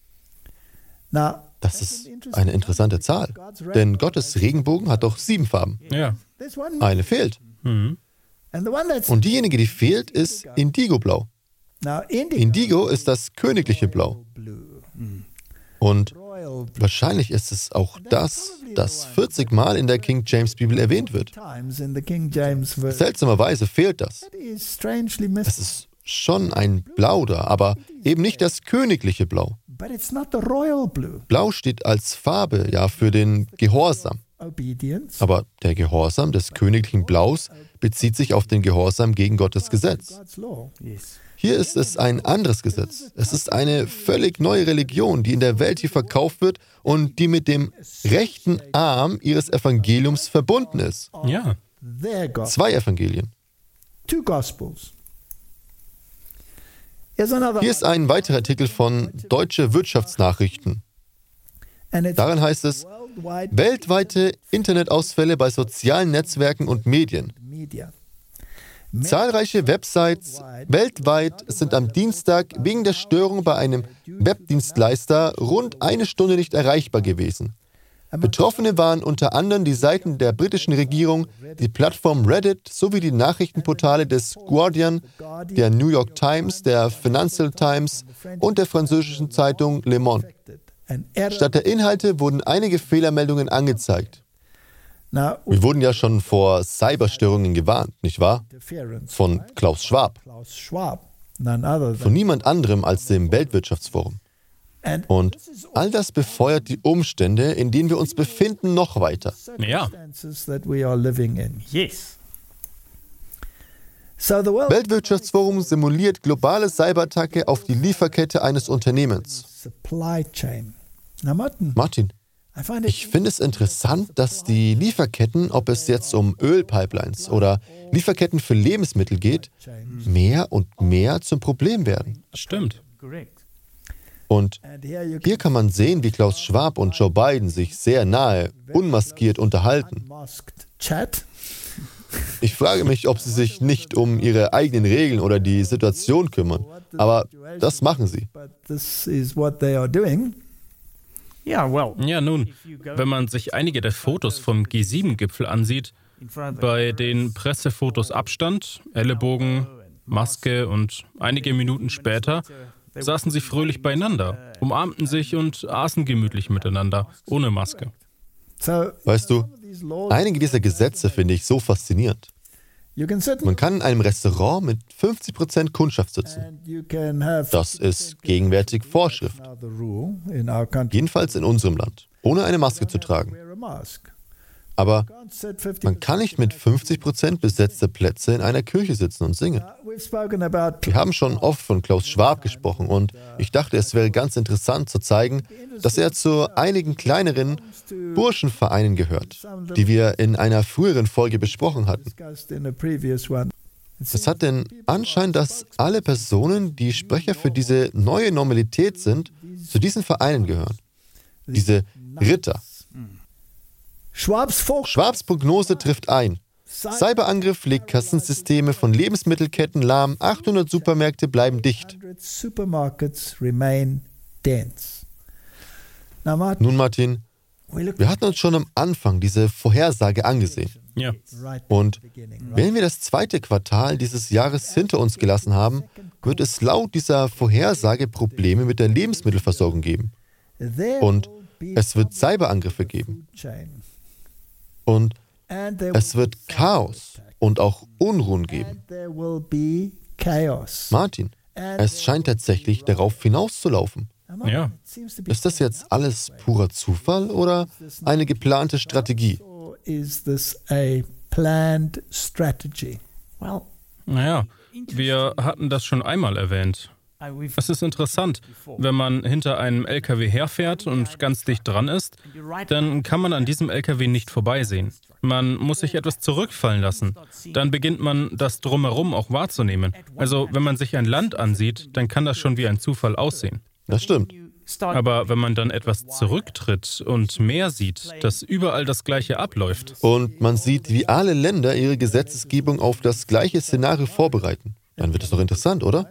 B: Das ist eine interessante Zahl, denn Gottes Regenbogen hat doch sieben Farben.
A: Ja.
B: Eine fehlt.
A: Mhm.
B: Und diejenige, die fehlt, ist Indigo-Blau. Indigo ist das königliche Blau. Und wahrscheinlich ist es auch das, das vierzig Mal in der King James Bibel erwähnt wird. Seltsamerweise fehlt das. Es ist schon ein Blau da, aber eben nicht das königliche Blau. Blau steht als Farbe ja für den Gehorsam. Aber der Gehorsam des königlichen Blaus bezieht sich auf den Gehorsam gegen Gottes Gesetz. Hier ist es ein anderes Gesetz. Es ist eine völlig neue Religion, die in der Welt hier verkauft wird und die mit dem rechten Arm ihres Evangeliums verbunden ist.
A: Ja.
B: Zwei Evangelien. Hier ist ein weiterer Artikel von Deutsche Wirtschaftsnachrichten. Darin heißt es, weltweite Internetausfälle bei sozialen Netzwerken und Medien. Zahlreiche Websites weltweit sind am Dienstag wegen der Störung bei einem Webdienstleister rund eine Stunde nicht erreichbar gewesen. Betroffene waren unter anderem die Seiten der britischen Regierung, die Plattform Reddit sowie die Nachrichtenportale des Guardian, der New York Times, der Financial Times und der französischen Zeitung Le Monde. Statt der Inhalte wurden einige Fehlermeldungen angezeigt. Wir wurden ja schon vor Cyberstörungen gewarnt, nicht wahr? Von Klaus Schwab. Von niemand anderem als dem Weltwirtschaftsforum. Und all das befeuert die Umstände, in denen wir uns befinden, noch weiter.
A: Ja.
B: Weltwirtschaftsforum simuliert globale Cyberattacke auf die Lieferkette eines Unternehmens. Martin, ich finde es interessant, dass die Lieferketten, ob es jetzt um Ölpipelines oder Lieferketten für Lebensmittel geht, mehr und mehr zum Problem werden.
A: Stimmt.
B: Und hier kann man sehen, wie Klaus Schwab und Joe Biden sich sehr nahe, unmaskiert unterhalten. Ich frage mich, ob sie sich nicht um ihre eigenen Regeln oder die Situation kümmern. Aber das machen sie.
A: Ja, nun, wenn man sich einige der Fotos vom G sieben Gipfel ansieht, bei den Pressefotos Abstand, Ellenbogen, Maske und einige Minuten später saßen sie fröhlich beieinander, umarmten sich und aßen gemütlich miteinander, ohne Maske.
B: Weißt du, einige dieser Gesetze finde ich so faszinierend. Man kann in einem Restaurant mit fünfzig Prozent Kundschaft sitzen. Das ist gegenwärtig Vorschrift. Jedenfalls in unserem Land, ohne eine Maske zu tragen. Aber man kann nicht mit fünfzig Prozent besetzter Plätze in einer Kirche sitzen und singen. Wir haben schon oft von Klaus Schwab gesprochen und ich dachte, es wäre ganz interessant zu zeigen, dass er zu einigen kleineren Burschenvereinen gehört, die wir in einer früheren Folge besprochen hatten. Es hat den Anschein, dass alle Personen, die Sprecher für diese neue Normalität sind, zu diesen Vereinen gehören. Diese Ritter. Schwabs Prognose trifft ein. Cyberangriff legt Kassensysteme von Lebensmittelketten lahm, achthundert Supermärkte bleiben dicht. Nun, Martin, wir hatten uns schon am Anfang diese Vorhersage angesehen.
A: Ja.
B: Und wenn wir das zweite Quartal dieses Jahres hinter uns gelassen haben, wird es laut dieser Vorhersage Probleme mit der Lebensmittelversorgung geben. Und es wird Cyberangriffe geben. Und es wird Chaos und auch Unruhen geben. Martin, es scheint tatsächlich darauf hinauszulaufen.
A: Ja.
B: Ist das jetzt alles purer Zufall oder eine geplante Strategie?
A: Naja, wir hatten das schon einmal erwähnt. Es ist interessant, wenn man hinter einem L K W herfährt und ganz dicht dran ist, dann kann man an diesem L K W nicht vorbeisehen. Man muss sich etwas zurückfallen lassen. Dann beginnt man, das Drumherum auch wahrzunehmen. Also, wenn man sich ein Land ansieht, dann kann das schon wie ein Zufall aussehen.
B: Das stimmt.
A: Aber wenn man dann etwas zurücktritt und mehr sieht, dass überall das Gleiche abläuft.
B: Und man sieht, wie alle Länder ihre Gesetzesgebung auf das gleiche Szenario vorbereiten. Dann wird es doch interessant, oder?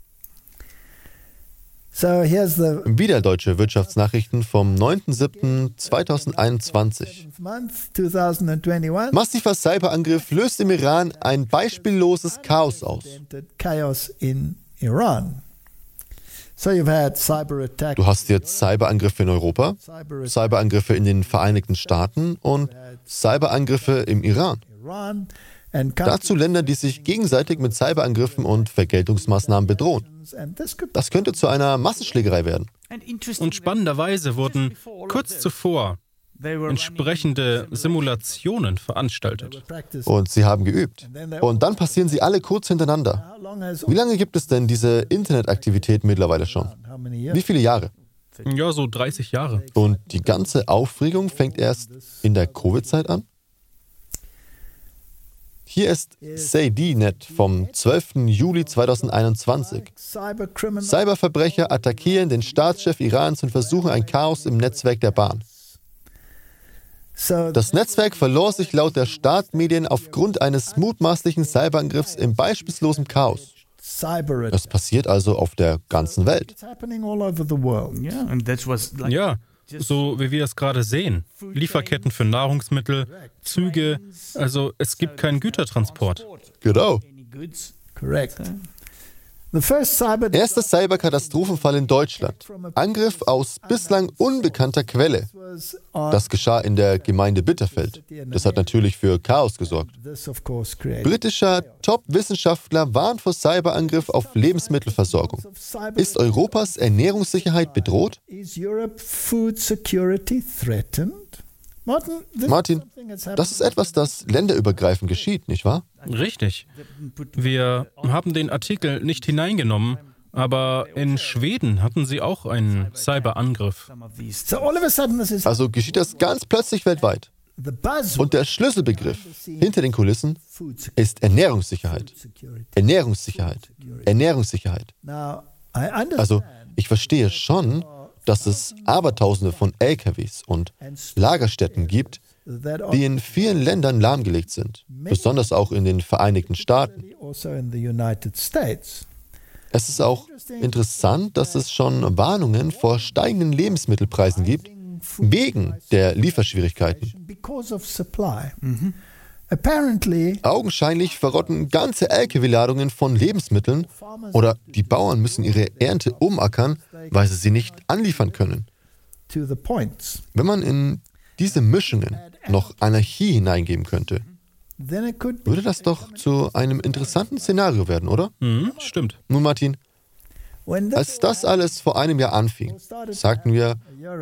B: Wieder deutsche Wirtschaftsnachrichten vom neunten siebten zweitausendeinundzwanzig. Massiver Cyberangriff löst im Iran ein beispielloses Chaos aus. Du hast jetzt Cyberangriffe in Europa, Cyberangriffe in den Vereinigten Staaten und Cyberangriffe im Iran. Dazu Länder, die sich gegenseitig mit Cyberangriffen und Vergeltungsmaßnahmen bedrohen. Das könnte zu einer Massenschlägerei werden.
A: Und spannenderweise wurden kurz zuvor entsprechende Simulationen veranstaltet.
B: Und sie haben geübt. Und dann passieren sie alle kurz hintereinander. Wie lange gibt es denn diese Internetaktivität mittlerweile schon? Wie viele Jahre?
A: Ja, so dreißig Jahre.
B: Und die ganze Aufregung fängt erst in der Covid-Zeit an? Hier ist SayDNet vom zwölften Juli zweitausendeinundzwanzig. Cyberverbrecher attackieren den Staatschef Irans und versuchen ein Chaos im Netzwerk der Bahn. Das Netzwerk verlor sich laut der Staatsmedien aufgrund eines mutmaßlichen Cyberangriffs im beispiellosen Chaos. Das passiert also auf der ganzen Welt.
A: Ja, so wie wir es gerade sehen. Lieferketten für Nahrungsmittel, Züge, also es gibt keinen Gütertransport.
B: Genau. Erster Cyberkatastrophenfall in Deutschland. Angriff aus bislang unbekannter Quelle. Das geschah in der Gemeinde Bitterfeld. Das hat natürlich für Chaos gesorgt. Britischer Top-Wissenschaftler warnt vor Cyberangriff auf Lebensmittelversorgung. Ist Europas Ernährungssicherheit bedroht? Martin, das ist etwas, das länderübergreifend geschieht, nicht wahr?
A: Richtig. Wir haben den Artikel nicht hineingenommen, aber in Schweden hatten sie auch einen Cyberangriff.
B: Also geschieht das ganz plötzlich weltweit. Und der Schlüsselbegriff hinter den Kulissen ist Ernährungssicherheit. Ernährungssicherheit. Ernährungssicherheit. Also ich verstehe schon, dass es Abertausende von L K Ws und Lagerstätten gibt, die in vielen Ländern lahmgelegt sind, besonders auch in den Vereinigten Staaten. Es ist auch interessant, dass es schon Warnungen vor steigenden Lebensmittelpreisen gibt, wegen der Lieferschwierigkeiten. Augenscheinlich verrotten ganze L K W-Ladungen von Lebensmitteln oder die Bauern müssen ihre Ernte umackern, weil sie sie nicht anliefern können. Wenn man in diese Mischungen noch Anarchie hineingeben könnte, würde das doch zu einem interessanten Szenario werden, oder?
A: Mhm, stimmt.
B: Nun, Martin, als das alles vor einem Jahr anfing, sagten wir,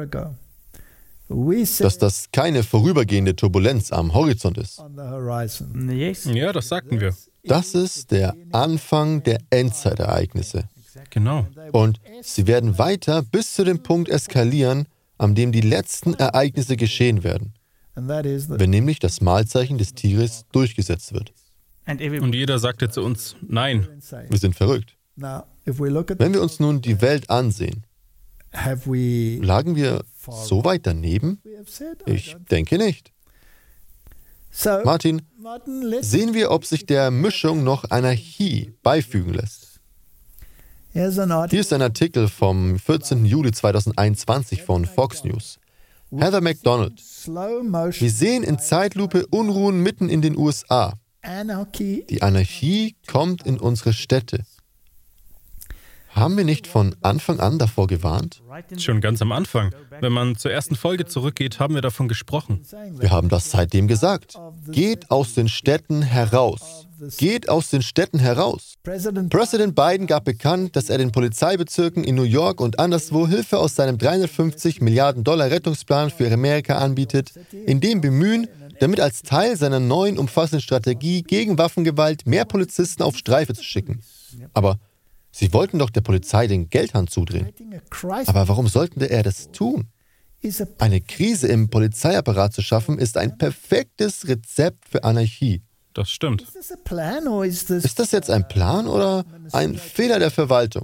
B: dass das keine vorübergehende Turbulenz am Horizont ist.
A: Ja, das sagten wir.
B: Das ist der Anfang der Endzeitereignisse.
A: Genau.
B: Und sie werden weiter bis zu dem Punkt eskalieren, an dem die letzten Ereignisse geschehen werden, wenn nämlich das Mahlzeichen des Tieres durchgesetzt wird.
A: Und jeder sagte zu uns, nein.
B: Wir sind verrückt. Wenn wir uns nun die Welt ansehen, lagen wir so weit daneben? Ich denke nicht. Martin, Sehen wir, ob sich der Mischung noch Anarchie beifügen lässt. Hier ist ein Artikel vom vierzehnten Juli zweitausendeinundzwanzig von Fox News. Heather Mac Donald. Wir sehen in Zeitlupe Unruhen mitten in den U S A. Die Anarchie kommt in unsere Städte. Haben wir nicht von Anfang an davor gewarnt?
A: Schon ganz am Anfang. Wenn man zur ersten Folge zurückgeht, haben wir davon gesprochen.
B: Wir haben das seitdem gesagt. Geht aus den Städten heraus. Geht aus den Städten heraus. Präsident Biden gab bekannt, dass er den Polizeibezirken in New York und anderswo Hilfe aus seinem dreihundertfünfzig Milliarden Dollar Rettungsplan für Amerika anbietet, in dem Bemühen, damit als Teil seiner neuen umfassenden Strategie gegen Waffengewalt mehr Polizisten auf Streife zu schicken. Aber Sie wollten doch der Polizei den Geldhahn zudrehen. Aber warum sollte er das tun? Eine Krise im Polizeiapparat zu schaffen, ist ein perfektes Rezept für Anarchie.
A: Das stimmt.
B: Ist das jetzt ein Plan oder ein Fehler der Verwaltung?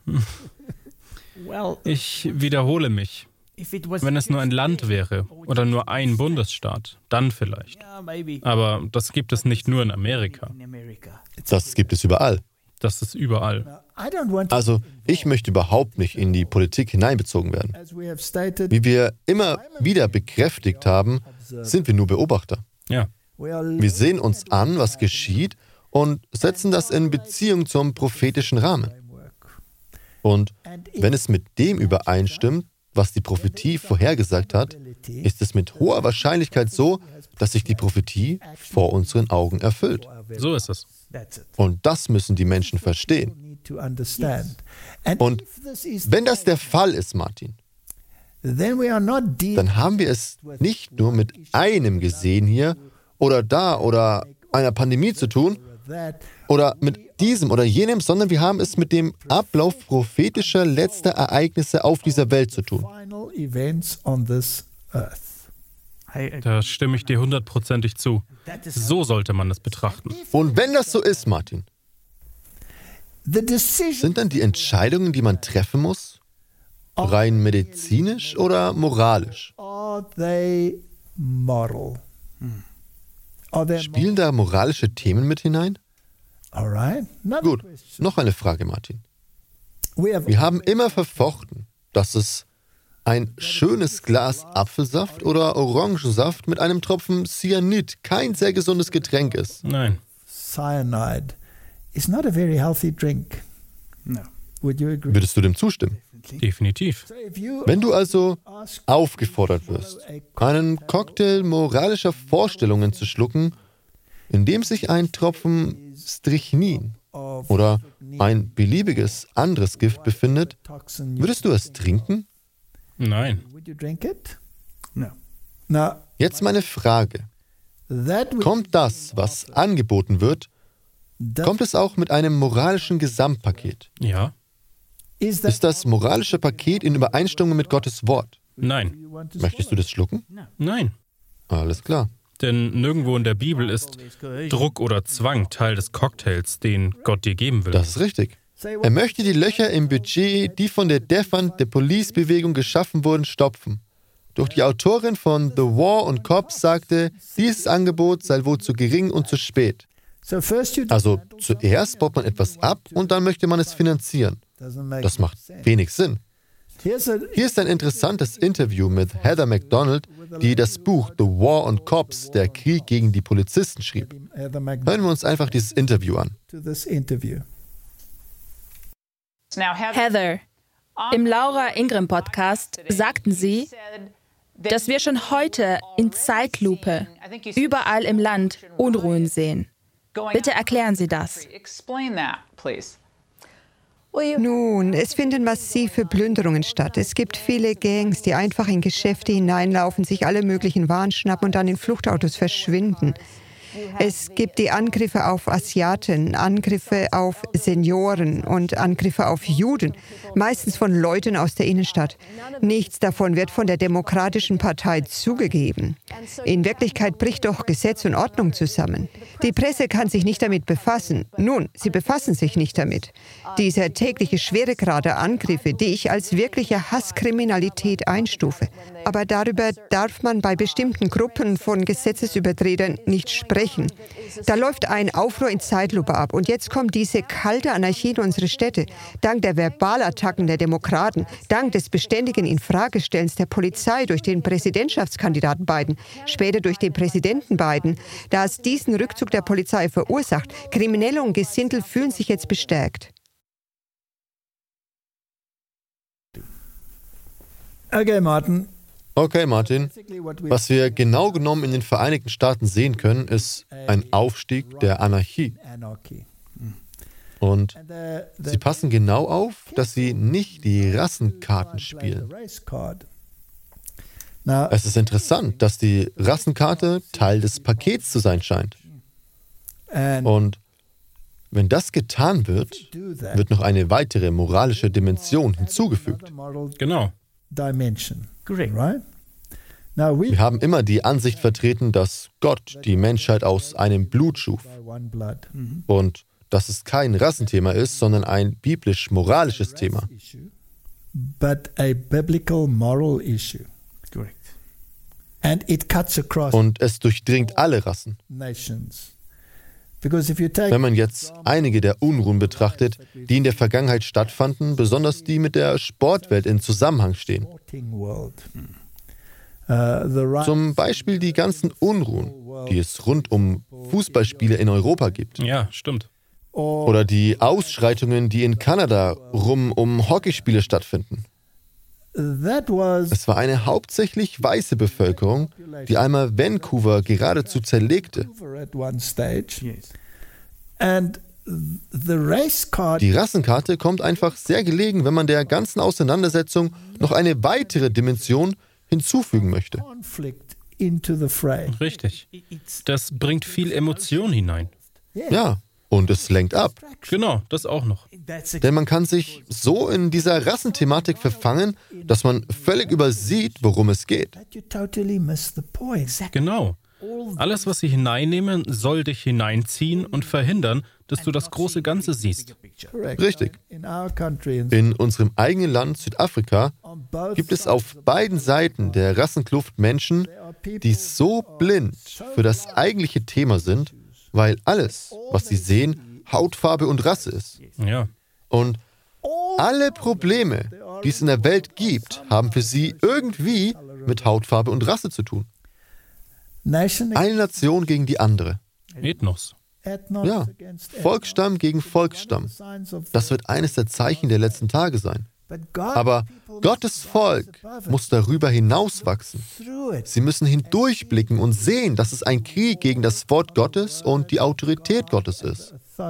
A: Ich wiederhole mich. Wenn es nur ein Land wäre oder nur ein Bundesstaat, dann vielleicht. Aber das gibt es nicht nur in Amerika.
B: Das gibt es überall.
A: Das ist überall.
B: Also, ich möchte überhaupt nicht in die Politik hineinbezogen werden. Wie wir immer wieder bekräftigt haben, sind wir nur Beobachter.
A: Ja.
B: Wir sehen uns an, was geschieht, und setzen das in Beziehung zum prophetischen Rahmen. Und wenn es mit dem übereinstimmt, was die Prophetie vorhergesagt hat, ist es mit hoher Wahrscheinlichkeit so, dass sich die Prophetie vor unseren Augen erfüllt.
A: So ist es.
B: Und das müssen die Menschen verstehen. Und wenn das der Fall ist, Martin, dann haben wir es nicht nur mit einem gesehen hier oder da oder einer Pandemie zu tun oder mit diesem oder jenem, sondern wir haben es mit dem Ablauf prophetischer letzter Ereignisse auf dieser Welt zu tun.
A: Da stimme ich dir hundertprozentig zu. So sollte man es betrachten.
B: Und wenn das so ist, Martin, sind dann die Entscheidungen, die man treffen muss, rein medizinisch oder moralisch? Spielen da moralische Themen mit hinein? Gut, noch eine Frage, Martin. Wir haben immer verfochten, dass es ein schönes Glas Apfelsaft oder Orangensaft mit einem Tropfen Cyanid kein sehr gesundes Getränk ist.
A: Nein.
C: Cyanide is not a very healthy drink. No. Would you agree?
B: Würdest du dem zustimmen?
A: Definitiv.
B: Wenn du also aufgefordert wirst, einen Cocktail moralischer Vorstellungen zu schlucken, in dem sich ein Tropfen Strychnin oder ein beliebiges anderes Gift befindet, würdest du es trinken?
A: Nein.
B: Jetzt meine Frage. Kommt das, was angeboten wird, kommt es auch mit einem moralischen Gesamtpaket?
A: Ja.
B: Ist das moralische Paket in Übereinstimmung mit Gottes Wort?
A: Nein.
B: Möchtest du das schlucken?
A: Nein.
B: Alles klar.
A: Denn nirgendwo in der Bibel ist Druck oder Zwang Teil des Cocktails, den Gott dir geben will.
B: Das ist richtig. Er möchte die Löcher im Budget, die von der Defund, der Police-Bewegung geschaffen wurden, stopfen. Doch die Autorin von The War on Cops sagte, dieses Angebot sei wohl zu gering und zu spät. Also zuerst baut man etwas ab und dann möchte man es finanzieren. Das macht wenig Sinn. Hier ist ein interessantes Interview mit Heather Mac Donald, die das Buch The War on Cops, der Krieg gegen die Polizisten, schrieb. Hören wir uns einfach dieses Interview an.
D: Heather, im Laura Ingraham Podcast sagten Sie, dass wir schon heute in Zeitlupe überall im Land Unruhen sehen. Bitte erklären Sie das.
E: Nun, es finden massive Plünderungen statt. Es gibt viele Gangs, die einfach in Geschäfte hineinlaufen, sich alle möglichen Waren schnappen und dann in Fluchtautos verschwinden. Es gibt die Angriffe auf Asiaten, Angriffe auf Senioren und Angriffe auf Juden, meistens von Leuten aus der Innenstadt. Nichts davon wird von der Demokratischen Partei zugegeben. In Wirklichkeit bricht doch Gesetz und Ordnung zusammen. Die Presse kann sich nicht damit befassen. Nun, sie befassen sich nicht damit. Diese tägliche Schweregrad der Angriffe, die ich als wirkliche Hasskriminalität einstufe. Aber darüber darf man bei bestimmten Gruppen von Gesetzesübertretern nicht sprechen. unterbrechen. Da läuft ein Aufruhr in Zeitlupe ab und jetzt kommt diese kalte Anarchie in unsere Städte. Dank der Verbalattacken der Demokraten, dank des beständigen Infragestellens der Polizei durch den Präsidentschaftskandidaten Biden, später durch den Präsidenten Biden, da es diesen Rückzug der Polizei verursacht. Kriminelle und Gesindel fühlen sich jetzt bestärkt.
C: Okay, Martin.
B: Okay, Martin. Was wir genau genommen in den Vereinigten Staaten sehen können, ist ein Aufstieg der Anarchie. Und sie passen genau auf, dass sie nicht die Rassenkarten spielen. Es ist interessant, dass die Rassenkarte Teil des Pakets zu sein scheint. Und wenn das getan wird, wird noch eine weitere moralische Dimension hinzugefügt.
A: Genau.
B: Wir haben immer die Ansicht vertreten, dass Gott die Menschheit aus einem Blut schuf. Und dass es kein Rassenthema ist, sondern ein biblisch-moralisches Thema. Und es durchdringt alle Rassen. Wenn man jetzt einige der Unruhen betrachtet, die in der Vergangenheit stattfanden, besonders die mit der Sportwelt in Zusammenhang stehen. Zum Beispiel die ganzen Unruhen, die es rund um Fußballspiele in Europa gibt.
A: Ja, stimmt.
B: Oder die Ausschreitungen, die in Kanada rum um Hockeyspiele stattfinden. Es war eine hauptsächlich weiße Bevölkerung, die einmal Vancouver geradezu zerlegte. Die Rassenkarte kommt einfach sehr gelegen, wenn man der ganzen Auseinandersetzung noch eine weitere Dimension hinzufügen möchte.
A: Richtig. Das bringt viel Emotion hinein.
B: Ja. Und es lenkt ab.
A: Genau, das auch noch.
B: Denn man kann sich so in dieser Rassenthematik verfangen, dass man völlig übersieht, worum es geht.
A: Genau. Alles, was sie hineinnehmen, soll dich hineinziehen und verhindern, dass du das große Ganze siehst.
B: Richtig. In unserem eigenen Land Südafrika gibt es auf beiden Seiten der Rassenkluft Menschen, die so blind für das eigentliche Thema sind, weil alles, was sie sehen, Hautfarbe und Rasse ist.
A: Ja.
B: Und alle Probleme, die es in der Welt gibt, haben für sie irgendwie mit Hautfarbe und Rasse zu tun. Eine Nation gegen die andere.
A: Ethnos.
B: Ja, Volksstamm gegen Volksstamm. Das wird eines der Zeichen der letzten Tage sein. Aber Gottes Volk muss darüber hinauswachsen. Sie müssen hindurchblicken und sehen, dass es ein Krieg gegen das Wort Gottes und die Autorität Gottes ist.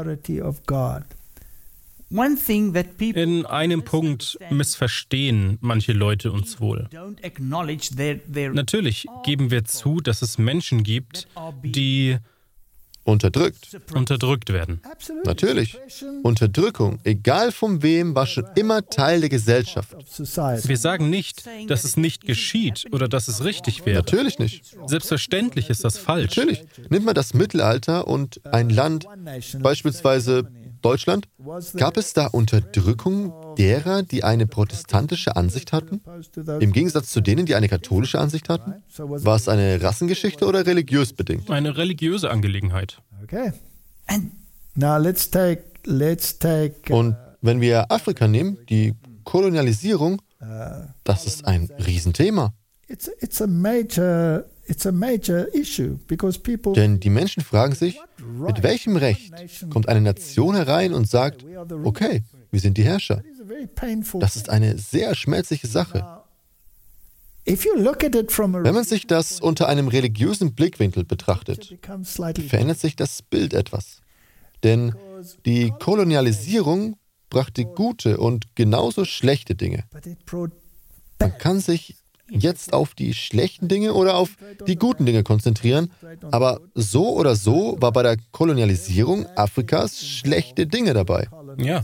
A: In einem Punkt missverstehen manche Leute uns wohl. Natürlich geben wir zu, dass es Menschen gibt, die
B: Unterdrückt.
A: unterdrückt werden.
B: Natürlich. Unterdrückung, egal von wem, war schon immer Teil der Gesellschaft.
A: Wir sagen nicht, dass es nicht geschieht oder dass es richtig wäre.
B: Natürlich nicht.
A: Selbstverständlich ist das falsch.
B: Natürlich. Nimmt man das Mittelalter und ein Land, beispielsweise Deutschland, gab es da Unterdrückung derer, die eine protestantische Ansicht hatten, im Gegensatz zu denen, die eine katholische Ansicht hatten? War es eine Rassengeschichte oder religiös bedingt?
A: Eine religiöse Angelegenheit.
C: Okay. Now let's take, let's take, uh,
B: Und wenn wir Afrika nehmen, die Kolonialisierung, das ist ein Riesenthema.
C: it's, it's a major, it's a major issue because people.
B: Denn die Menschen fragen sich, mit welchem Recht kommt eine Nation herein und sagt, okay, wir sind die Herrscher. Das ist eine sehr schmerzliche Sache. Wenn man sich das unter einem religiösen Blickwinkel betrachtet, verändert sich das Bild etwas. Denn die Kolonialisierung brachte gute und genauso schlechte Dinge. Man kann sich jetzt auf die schlechten Dinge oder auf die guten Dinge konzentrieren, aber so oder so war bei der Kolonialisierung Afrikas schlechte Dinge dabei.
A: Ja.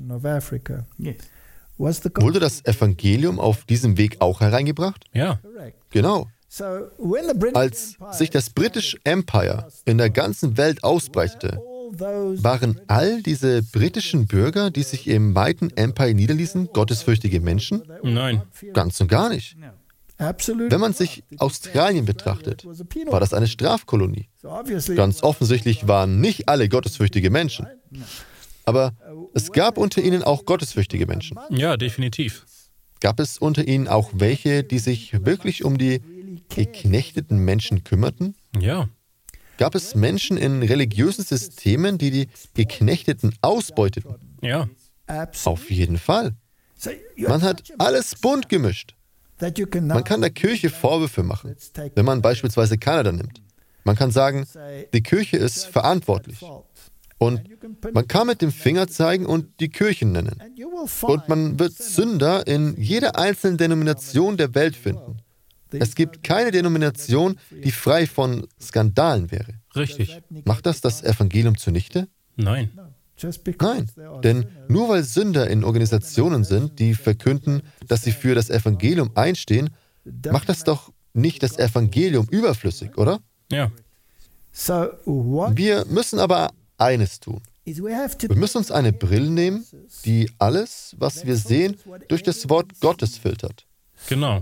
B: Wurde das Evangelium auf diesem Weg auch hereingebracht?
A: Ja.
B: Genau. Als sich das British Empire in der ganzen Welt ausbreitete, waren all diese britischen Bürger, die sich im weiten Empire niederließen, gottesfürchtige Menschen?
A: Nein.
B: Ganz und gar nicht. Wenn man sich Australien betrachtet, war das eine Strafkolonie. Ganz offensichtlich waren nicht alle gottesfürchtige Menschen. Aber es gab unter ihnen auch gottesfürchtige Menschen.
A: Ja, definitiv.
B: Gab es unter ihnen auch welche, die sich wirklich um die geknechteten Menschen kümmerten?
A: Ja.
B: Gab es Menschen in religiösen Systemen, die die Geknechteten ausbeuteten?
A: Ja.
B: Auf jeden Fall. Man hat alles bunt gemischt. Man kann der Kirche Vorwürfe machen, wenn man beispielsweise Kanada nimmt. Man kann sagen, die Kirche ist verantwortlich. Und man kann mit dem Finger zeigen und die Kirchen nennen. Und man wird Sünder in jeder einzelnen Denomination der Welt finden. Es gibt keine Denomination, die frei von Skandalen wäre.
A: Richtig.
B: Macht das das Evangelium zunichte?
A: Nein.
B: Nein, denn nur weil Sünder in Organisationen sind, die verkünden, dass sie für das Evangelium einstehen, macht das doch nicht das Evangelium überflüssig, oder?
A: Ja.
B: Wir müssen aber eines tun. Wir müssen uns eine Brille nehmen, die alles, was wir sehen, durch das Wort Gottes filtert.
A: Genau.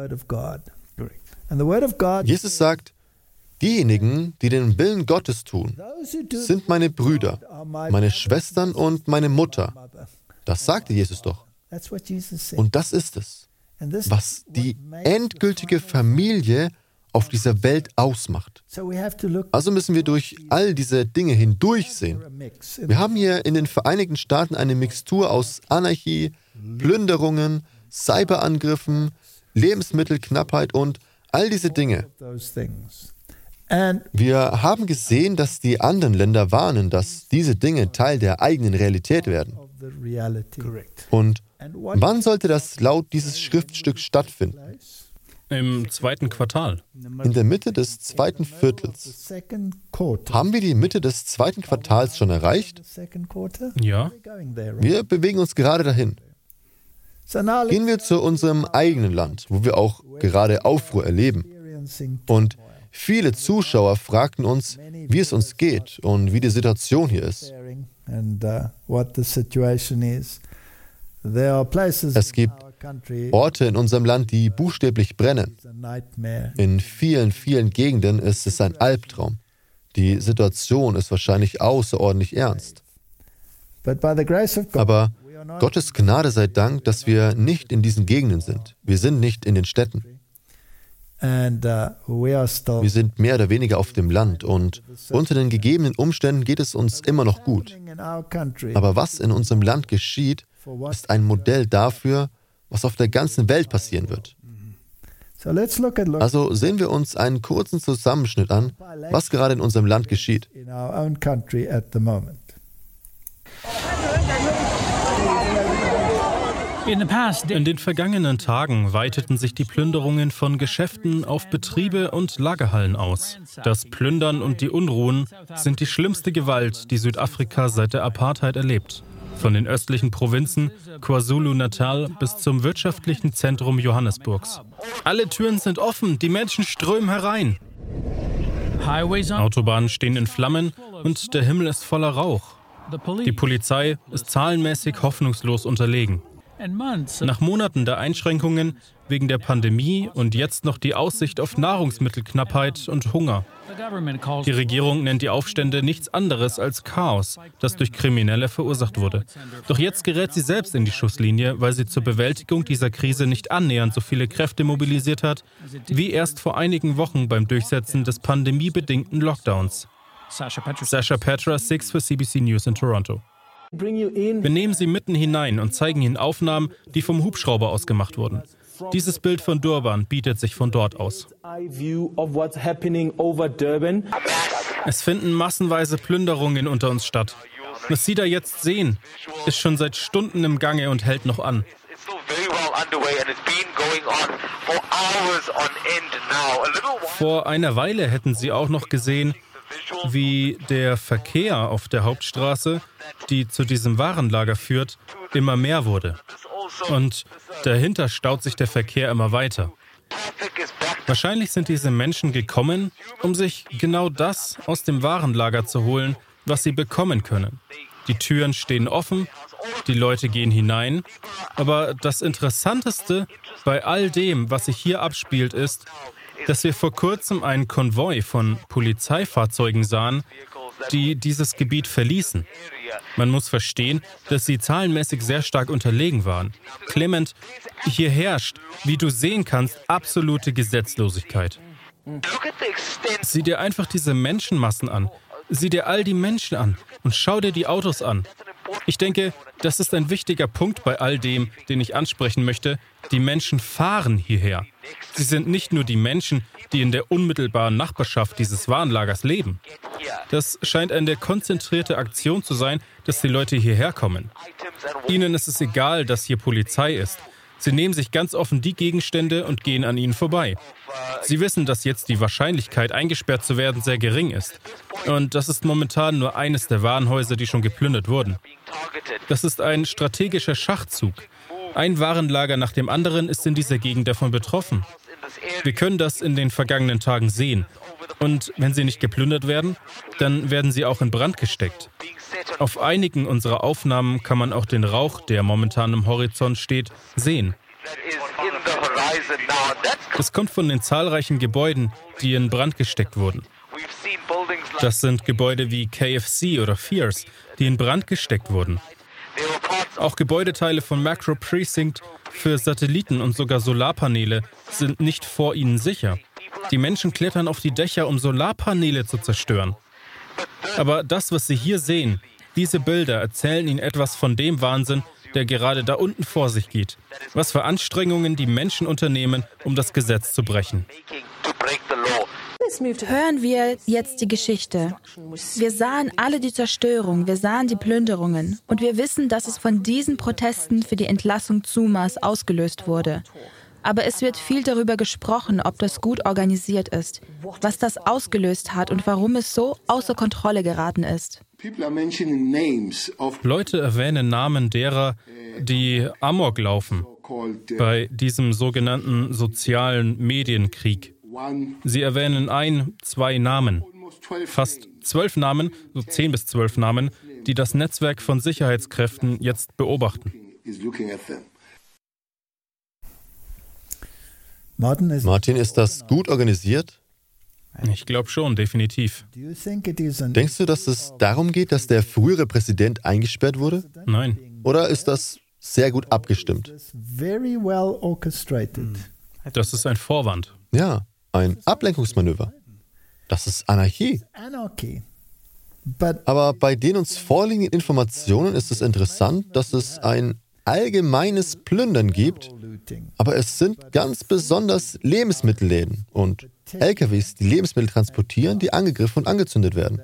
B: Jesus sagt, diejenigen, die den Willen Gottes tun, sind meine Brüder, meine Schwestern und meine Mutter. Das sagte Jesus doch. Und das ist es, was die endgültige Familie auf dieser Welt ausmacht. Also müssen wir durch all diese Dinge hindurchsehen. Wir haben hier in den Vereinigten Staaten eine Mixtur aus Anarchie, Plünderungen, Cyberangriffen, Lebensmittelknappheit und all diese Dinge. Wir haben gesehen, dass die anderen Länder warnen, dass diese Dinge Teil der eigenen Realität werden. Und wann sollte das laut dieses Schriftstücks stattfinden?
A: Im zweiten Quartal.
B: In der Mitte des zweiten Viertels. Haben wir die Mitte des zweiten Quartals schon erreicht?
A: Ja.
B: Wir bewegen uns gerade dahin. Gehen wir zu unserem eigenen Land, wo wir auch gerade Aufruhr erleben. Und viele Zuschauer fragten uns, wie es uns geht und wie die Situation hier ist. Es gibt Orte in unserem Land, die buchstäblich brennen. In vielen, vielen Gegenden ist es ein Albtraum. Die Situation ist wahrscheinlich außerordentlich ernst. Aber Gottes Gnade sei Dank, dass wir nicht in diesen Gegenden sind. Wir sind nicht in den Städten. Wir sind mehr oder weniger auf dem Land und unter den gegebenen Umständen geht es uns immer noch gut. Aber was in unserem Land geschieht, ist ein Modell dafür, was auf der ganzen Welt passieren wird. Also sehen wir uns einen kurzen Zusammenschnitt an, was gerade in unserem Land geschieht.
A: In den vergangenen Tagen weiteten sich die Plünderungen von Geschäften auf Betriebe und Lagerhallen aus. Das Plündern und die Unruhen sind die schlimmste Gewalt, die Südafrika seit der Apartheid erlebt. Von den östlichen Provinzen KwaZulu-Natal bis zum wirtschaftlichen Zentrum Johannesburgs. Alle Türen sind offen, die Menschen strömen herein. Autobahnen stehen in Flammen und der Himmel ist voller Rauch. Die Polizei ist zahlenmäßig hoffnungslos unterlegen. Nach Monaten der Einschränkungen wegen der Pandemie und jetzt noch die Aussicht auf Nahrungsmittelknappheit und Hunger. Die Regierung nennt die Aufstände nichts anderes als Chaos, das durch Kriminelle verursacht wurde. Doch jetzt gerät sie selbst in die Schusslinie, weil sie zur Bewältigung dieser Krise nicht annähernd so viele Kräfte mobilisiert hat, wie erst vor einigen Wochen beim Durchsetzen des pandemiebedingten Lockdowns. Sasha Petra, six für C B C News in Toronto. Wir nehmen Sie mitten hinein und zeigen Ihnen Aufnahmen, die vom Hubschrauber aus gemacht wurden. Dieses Bild von Durban bietet sich von dort aus. Es finden massenweise Plünderungen unter uns statt. Was Sie da jetzt sehen, ist schon seit Stunden im Gange und hält noch an. Vor einer Weile hätten Sie auch noch gesehen, wie der Verkehr auf der Hauptstraße, die zu diesem Warenlager führt, immer mehr wurde. Und dahinter staut sich der Verkehr immer weiter. Wahrscheinlich sind diese Menschen gekommen, um sich genau das aus dem Warenlager zu holen, was sie bekommen können. Die Türen stehen offen die Leute gehen hinein. Aber das Interessanteste bei all dem, was sich hier abspielt, ist, dass wir vor kurzem einen Konvoi von Polizeifahrzeugen sahen, die dieses Gebiet verließen. Man muss verstehen, dass sie zahlenmäßig sehr stark unterlegen waren. Clement, hier herrscht, wie du sehen kannst, absolute Gesetzlosigkeit. Sieh dir einfach diese Menschenmassen an. Sieh dir all die Menschen an und schau dir die Autos an. Ich denke, das ist ein wichtiger Punkt bei all dem, den ich ansprechen möchte. Die Menschen fahren hierher. Sie sind nicht nur die Menschen, die in der unmittelbaren Nachbarschaft dieses Warenlagers leben. Das scheint eine konzentrierte Aktion zu sein, dass die Leute hierher kommen. Ihnen ist es egal, dass hier Polizei ist. Sie nehmen sich ganz offen die Gegenstände und gehen an ihnen vorbei. Sie wissen, dass jetzt die Wahrscheinlichkeit, eingesperrt zu werden, sehr gering ist. Und das ist momentan nur eines der Warenhäuser, die schon geplündert wurden. Das ist ein strategischer Schachzug. Ein Warenlager nach dem anderen ist in dieser Gegend davon betroffen. Wir können das in den vergangenen Tagen sehen. Und wenn sie nicht geplündert werden, dann werden sie auch in Brand gesteckt. Auf einigen unserer Aufnahmen kann man auch den Rauch, der momentan im Horizont steht, sehen. Es kommt von den zahlreichen Gebäuden, die in Brand gesteckt wurden. Das sind Gebäude wie K F C oder Fierce, die in Brand gesteckt wurden. Auch Gebäudeteile von Macro Precinct für Satelliten und sogar Solarpaneele sind nicht vor ihnen sicher. Die Menschen klettern auf die Dächer, um Solarpaneele zu zerstören. Aber das, was Sie hier sehen, diese Bilder erzählen Ihnen etwas von dem Wahnsinn, der gerade da unten vor sich geht. Was für Anstrengungen die Menschen unternehmen, um das Gesetz zu brechen.
D: Hören wir jetzt die Geschichte. Wir sahen alle die Zerstörung, wir sahen die Plünderungen und wir wissen, dass es von diesen Protesten für die Entlassung Zumas ausgelöst wurde. Aber es wird viel darüber gesprochen, ob das gut organisiert ist, was das ausgelöst hat und warum es so außer Kontrolle geraten ist.
A: Leute erwähnen Namen derer, die Amok laufen bei diesem sogenannten sozialen Medienkrieg. Sie erwähnen ein, zwei Namen, fast zwölf Namen, so zehn bis zwölf Namen, die das Netzwerk von Sicherheitskräften jetzt beobachten.
B: Martin, ist das gut organisiert?
A: Ich glaube schon, definitiv.
B: Denkst du, dass es darum geht, dass der frühere Präsident eingesperrt wurde?
A: Nein.
B: Oder ist das sehr gut abgestimmt?
A: Das ist ein Vorwand.
B: Ja, ein Ablenkungsmanöver. Das ist Anarchie. Aber bei den uns vorliegenden Informationen ist es interessant, dass es ein allgemeines Plündern gibt, aber es sind ganz besonders Lebensmittelläden und L K Ws, die Lebensmittel transportieren, die angegriffen und angezündet werden.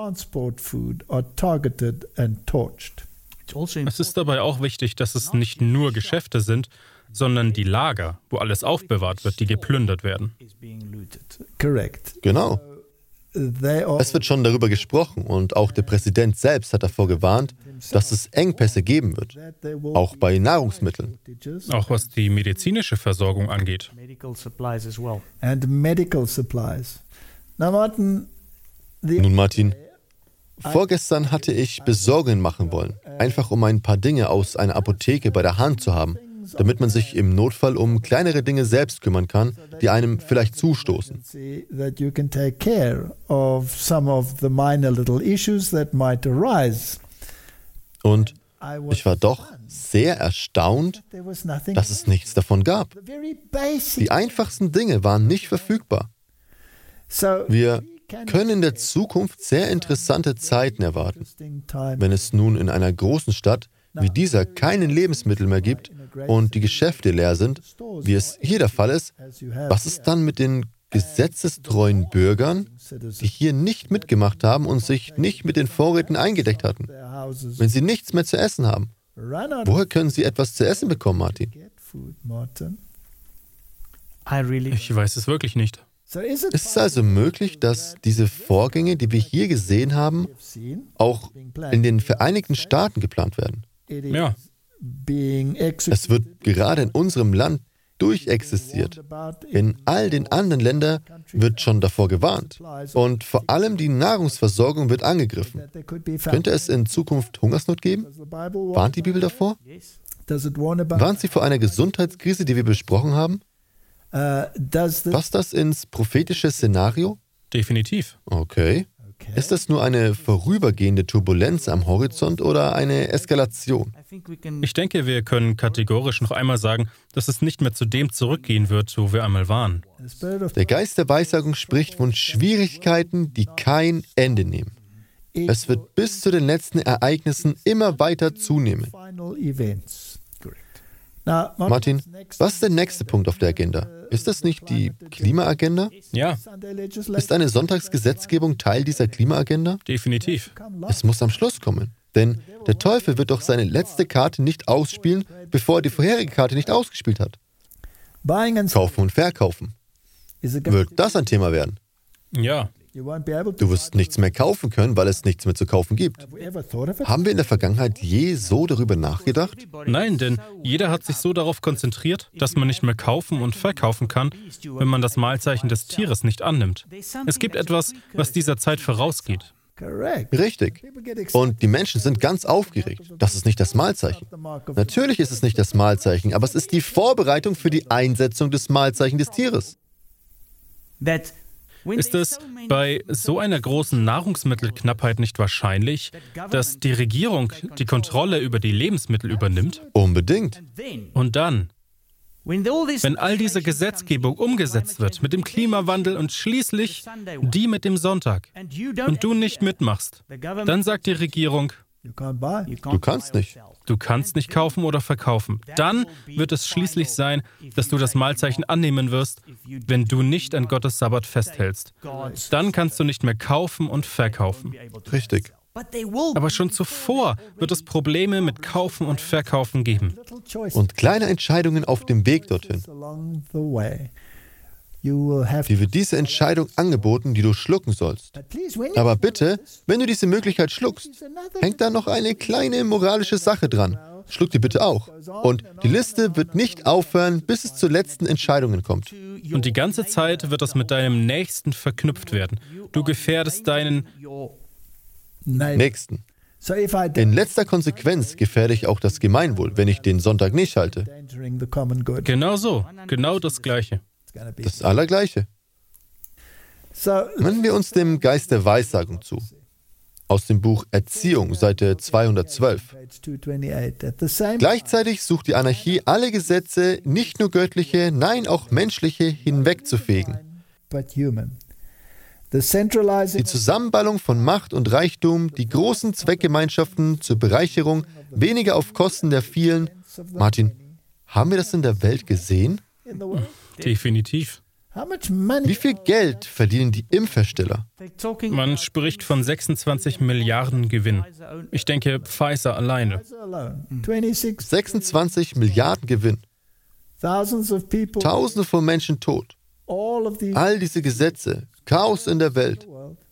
A: Es ist dabei auch wichtig, dass es nicht nur Geschäfte sind, sondern die Lager, wo alles aufbewahrt wird, die geplündert werden.
B: Genau. Es wird schon darüber gesprochen und auch der Präsident selbst hat davor gewarnt, dass es Engpässe geben wird, auch bei Nahrungsmitteln.
A: Auch was die medizinische Versorgung angeht.
B: Nun, Martin, vorgestern hatte ich Besorgungen machen wollen, einfach um ein paar Dinge aus einer Apotheke bei der Hand zu haben, damit man sich im Notfall um kleinere Dinge selbst kümmern kann, die einem vielleicht zustoßen. Und ich war doch sehr erstaunt, dass es nichts davon gab. Die einfachsten Dinge waren nicht verfügbar. Wir können in der Zukunft sehr interessante Zeiten erwarten, wenn es nun in einer großen Stadt wie dieser keinen Lebensmittel mehr gibt und die Geschäfte leer sind, wie es hier der Fall ist. Was ist dann mit den gesetzestreuen Bürgern, die hier nicht mitgemacht haben und sich nicht mit den Vorräten eingedeckt hatten? Wenn sie nichts mehr zu essen haben, woher können sie etwas zu essen bekommen, Martin?
A: Ich weiß es wirklich nicht.
B: Ist es also möglich, dass diese Vorgänge, die wir hier gesehen haben, auch in den Vereinigten Staaten geplant werden?
A: Ja.
B: Es wird gerade in unserem Land durchexistiert. In all den anderen Ländern wird schon davor gewarnt. Und vor allem die Nahrungsversorgung wird angegriffen. Könnte es in Zukunft Hungersnot geben? Warnt die Bibel davor? Warnt sie vor einer Gesundheitskrise, die wir besprochen haben? Passt das ins prophetische Szenario?
A: Definitiv.
B: Okay. Ist das nur eine vorübergehende Turbulenz am Horizont oder eine Eskalation?
A: Ich denke, wir können kategorisch noch einmal sagen, dass es nicht mehr zu dem zurückgehen wird, wo wir einmal waren.
B: Der Geist der Weissagung spricht von Schwierigkeiten, die kein Ende nehmen. Es wird bis zu den letzten Ereignissen immer weiter zunehmen. Martin, was ist der nächste Punkt auf der Agenda? Ist das nicht die Klimaagenda?
A: Ja.
B: Ist eine Sonntagsgesetzgebung Teil dieser Klimaagenda?
A: Definitiv.
B: Es muss am Schluss kommen. Denn der Teufel wird doch seine letzte Karte nicht ausspielen, bevor er die vorherige Karte nicht ausgespielt hat. Kaufen und verkaufen. Wird das ein Thema werden?
A: Ja.
B: Du wirst nichts mehr kaufen können, weil es nichts mehr zu kaufen gibt. Haben wir in der Vergangenheit je so darüber nachgedacht?
A: Nein, denn jeder hat sich so darauf konzentriert, dass man nicht mehr kaufen und verkaufen kann, wenn man das Mahlzeichen des Tieres nicht annimmt. Es gibt etwas, was dieser Zeit vorausgeht.
B: Richtig. Und die Menschen sind ganz aufgeregt. Das ist nicht das Mahlzeichen. Natürlich ist es nicht das Mahlzeichen, aber es ist die Vorbereitung für die Einsetzung des Mahlzeichens des Tieres.
A: Ist es bei so einer großen Nahrungsmittelknappheit nicht wahrscheinlich, dass die Regierung die Kontrolle über die Lebensmittel übernimmt?
B: Unbedingt.
A: Und dann, wenn all diese Gesetzgebung umgesetzt wird mit dem Klimawandel und schließlich die mit dem Sonntag und du nicht mitmachst, dann sagt die Regierung,
B: du kannst nicht.
A: Du kannst nicht kaufen oder verkaufen. Dann wird es schließlich sein, dass du das Mahlzeichen annehmen wirst, wenn du nicht an Gottes Sabbat festhältst. Dann kannst du nicht mehr kaufen und verkaufen.
B: Richtig.
A: Aber schon zuvor wird es Probleme mit Kaufen und Verkaufen geben.
B: Und kleine Entscheidungen auf dem Weg dorthin. Dir wird diese Entscheidung angeboten, die du schlucken sollst. Aber bitte, wenn du diese Möglichkeit schluckst, hängt da noch eine kleine moralische Sache dran. Schluck die bitte auch. Und die Liste wird nicht aufhören, bis es zu letzten Entscheidungen kommt.
A: Und die ganze Zeit wird das mit deinem Nächsten verknüpft werden. Du gefährdest deinen
B: Nächsten. In letzter Konsequenz gefährde ich auch das Gemeinwohl, wenn ich den Sonntag nicht halte.
A: Genau so, genau das Gleiche.
B: Das Allergleiche. Wenden wir uns dem Geist der Weissagung zu. Aus dem Buch Erziehung, Seite zweihundertzwölf. Gleichzeitig sucht die Anarchie, alle Gesetze, nicht nur göttliche, nein, auch menschliche, hinwegzufegen. Die Zusammenballung von Macht und Reichtum, die großen Zweckgemeinschaften zur Bereicherung, weniger auf Kosten der vielen. Martin, haben wir das in der Welt gesehen?
A: Definitiv.
B: Wie viel Geld verdienen die Impfhersteller?
A: Man spricht von sechsundzwanzig Milliarden Gewinn. Ich denke, Pfizer alleine.
B: sechsundzwanzig Milliarden Gewinn. Tausende von Menschen tot. All diese Gesetze, Chaos in der Welt.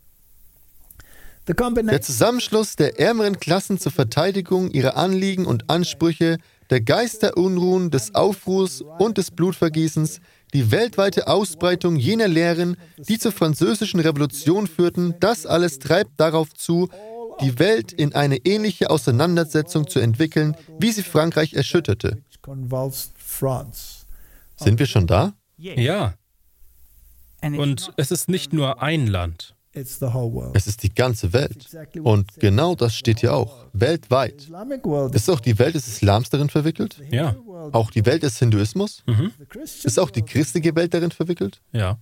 B: Der Zusammenschluss der ärmeren Klassen zur Verteidigung ihrer Anliegen und Ansprüche, der Geist der Unruhen, des Aufruhrs und des Blutvergießens, die weltweite Ausbreitung jener Lehren, die zur französischen Revolution führten, das alles treibt darauf zu, die Welt in eine ähnliche Auseinandersetzung zu entwickeln, wie sie Frankreich erschütterte. Sind wir schon da?
A: Ja. Und es ist nicht nur ein Land.
B: Es ist die ganze Welt. Und genau das steht hier auch. Weltweit. Ist auch die Welt des Islams darin verwickelt?
A: Ja.
B: Auch die Welt des Hinduismus?
A: Mhm.
B: Ist auch die christliche Welt darin verwickelt?
A: Ja.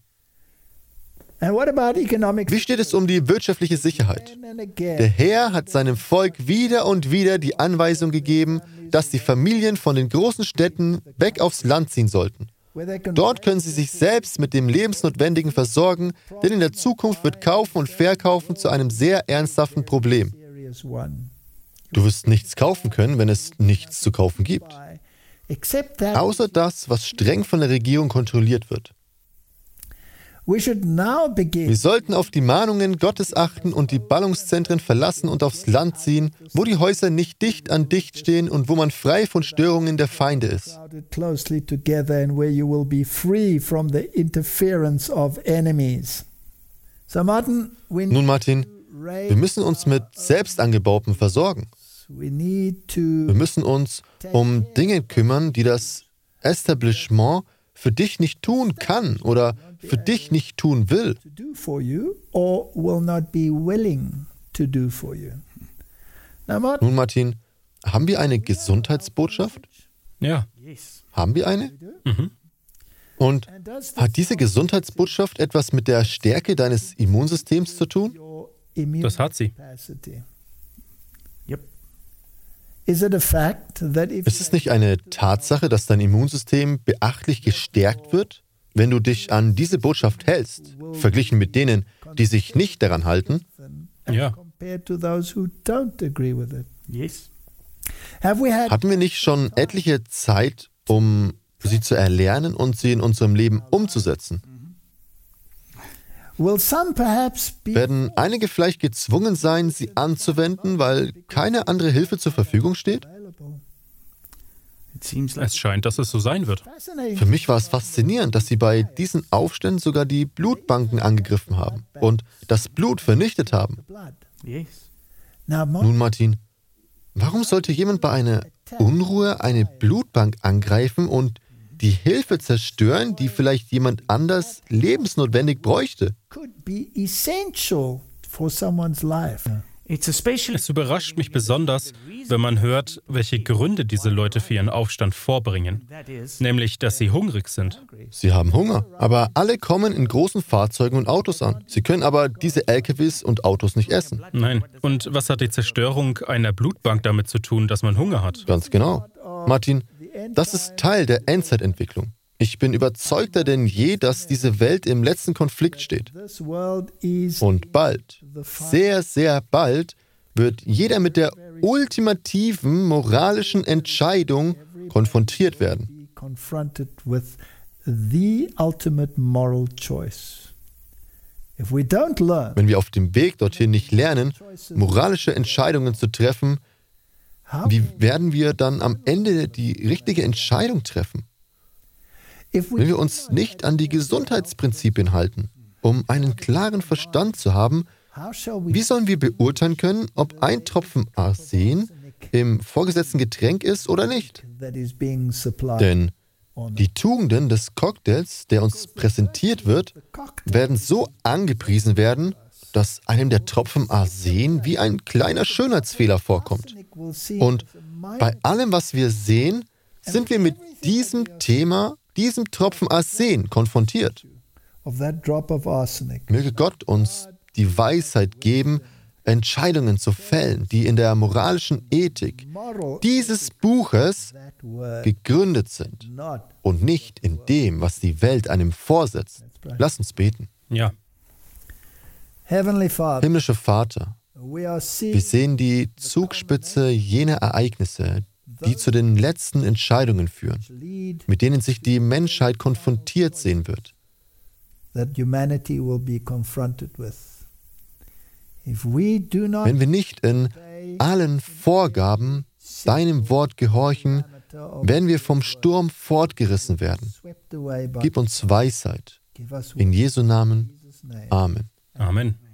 B: Wie steht es um die wirtschaftliche Sicherheit? Der Herr hat seinem Volk wieder und wieder die Anweisung gegeben, dass die Familien von den großen Städten weg aufs Land ziehen sollten. Dort können sie sich selbst mit dem Lebensnotwendigen versorgen, denn in der Zukunft wird Kaufen und Verkaufen zu einem sehr ernsthaften Problem. Du wirst nichts kaufen können, wenn es nichts zu kaufen gibt. Außer das, was streng von der Regierung kontrolliert wird. Wir sollten auf die Mahnungen Gottes achten und die Ballungszentren verlassen und aufs Land ziehen, wo die Häuser nicht dicht an dicht stehen und wo man frei von Störungen der Feinde ist. Nun, Martin, wir müssen uns mit Selbstangebautem versorgen. Wir müssen uns um Dinge kümmern, die das Establishment für dich nicht tun kann oder für dich nicht tun will. Nun, Martin, haben wir eine Gesundheitsbotschaft?
A: Ja.
B: Haben wir eine?
A: Mhm.
B: Und hat diese Gesundheitsbotschaft etwas mit der Stärke deines Immunsystems zu tun?
A: Das hat sie.
B: Ist es nicht eine Tatsache, dass dein Immunsystem beachtlich gestärkt wird, wenn du dich an diese Botschaft hältst, verglichen mit denen, die sich nicht daran halten?
A: Ja.
B: Hatten wir nicht schon etliche Zeit, um sie zu erlernen und sie in unserem Leben umzusetzen? Werden einige vielleicht gezwungen sein, sie anzuwenden, weil keine andere Hilfe zur Verfügung steht?
A: Es scheint, dass es so sein wird.
B: Für mich war es faszinierend, dass sie bei diesen Aufständen sogar die Blutbanken angegriffen haben und das Blut vernichtet haben. Nun, Martin, warum sollte jemand bei einer Unruhe eine Blutbank angreifen und die Hilfe zerstören, die vielleicht jemand anders lebensnotwendig bräuchte?
A: Es überrascht mich besonders, wenn man hört, welche Gründe diese Leute für ihren Aufstand vorbringen. Nämlich, dass sie hungrig sind.
B: Sie haben Hunger, aber alle kommen in großen Fahrzeugen und Autos an. Sie können aber diese L K Ws und Autos nicht essen.
A: Nein. Und was hat die Zerstörung einer Blutbank damit zu tun, dass man Hunger hat?
B: Ganz genau. Martin, das ist Teil der Endzeitentwicklung. Ich bin überzeugter denn je, dass diese Welt im letzten Konflikt steht. Und bald, sehr, sehr bald, wird jeder mit der ultimativen moralischen Entscheidung konfrontiert werden. Wenn wir auf dem Weg dorthin nicht lernen, moralische Entscheidungen zu treffen, wie werden wir dann am Ende die richtige Entscheidung treffen? Wenn wir uns nicht an die Gesundheitsprinzipien halten, um einen klaren Verstand zu haben, wie sollen wir beurteilen können, ob ein Tropfen Arsen im vorgesetzten Getränk ist oder nicht? Denn die Tugenden des Cocktails, der uns präsentiert wird, werden so angepriesen werden, dass einem der Tropfen Arsen wie ein kleiner Schönheitsfehler vorkommt. Und bei allem, was wir sehen, sind wir mit diesem Thema, diesem Tropfen Arsen konfrontiert. Möge Gott uns die Weisheit geben, Entscheidungen zu fällen, die in der moralischen Ethik dieses Buches gegründet sind und nicht in dem, was die Welt einem vorsetzt. Lass uns beten.
A: Ja.
B: Himmlischer Vater, wir sehen die Zugspitze jener Ereignisse, die zu den letzten Entscheidungen führen, mit denen sich die Menschheit konfrontiert sehen wird. Wenn wir nicht in allen Vorgaben deinem Wort gehorchen, werden wir vom Sturm fortgerissen werden. Gib uns Weisheit. In Jesu Namen. Amen.
A: Amen.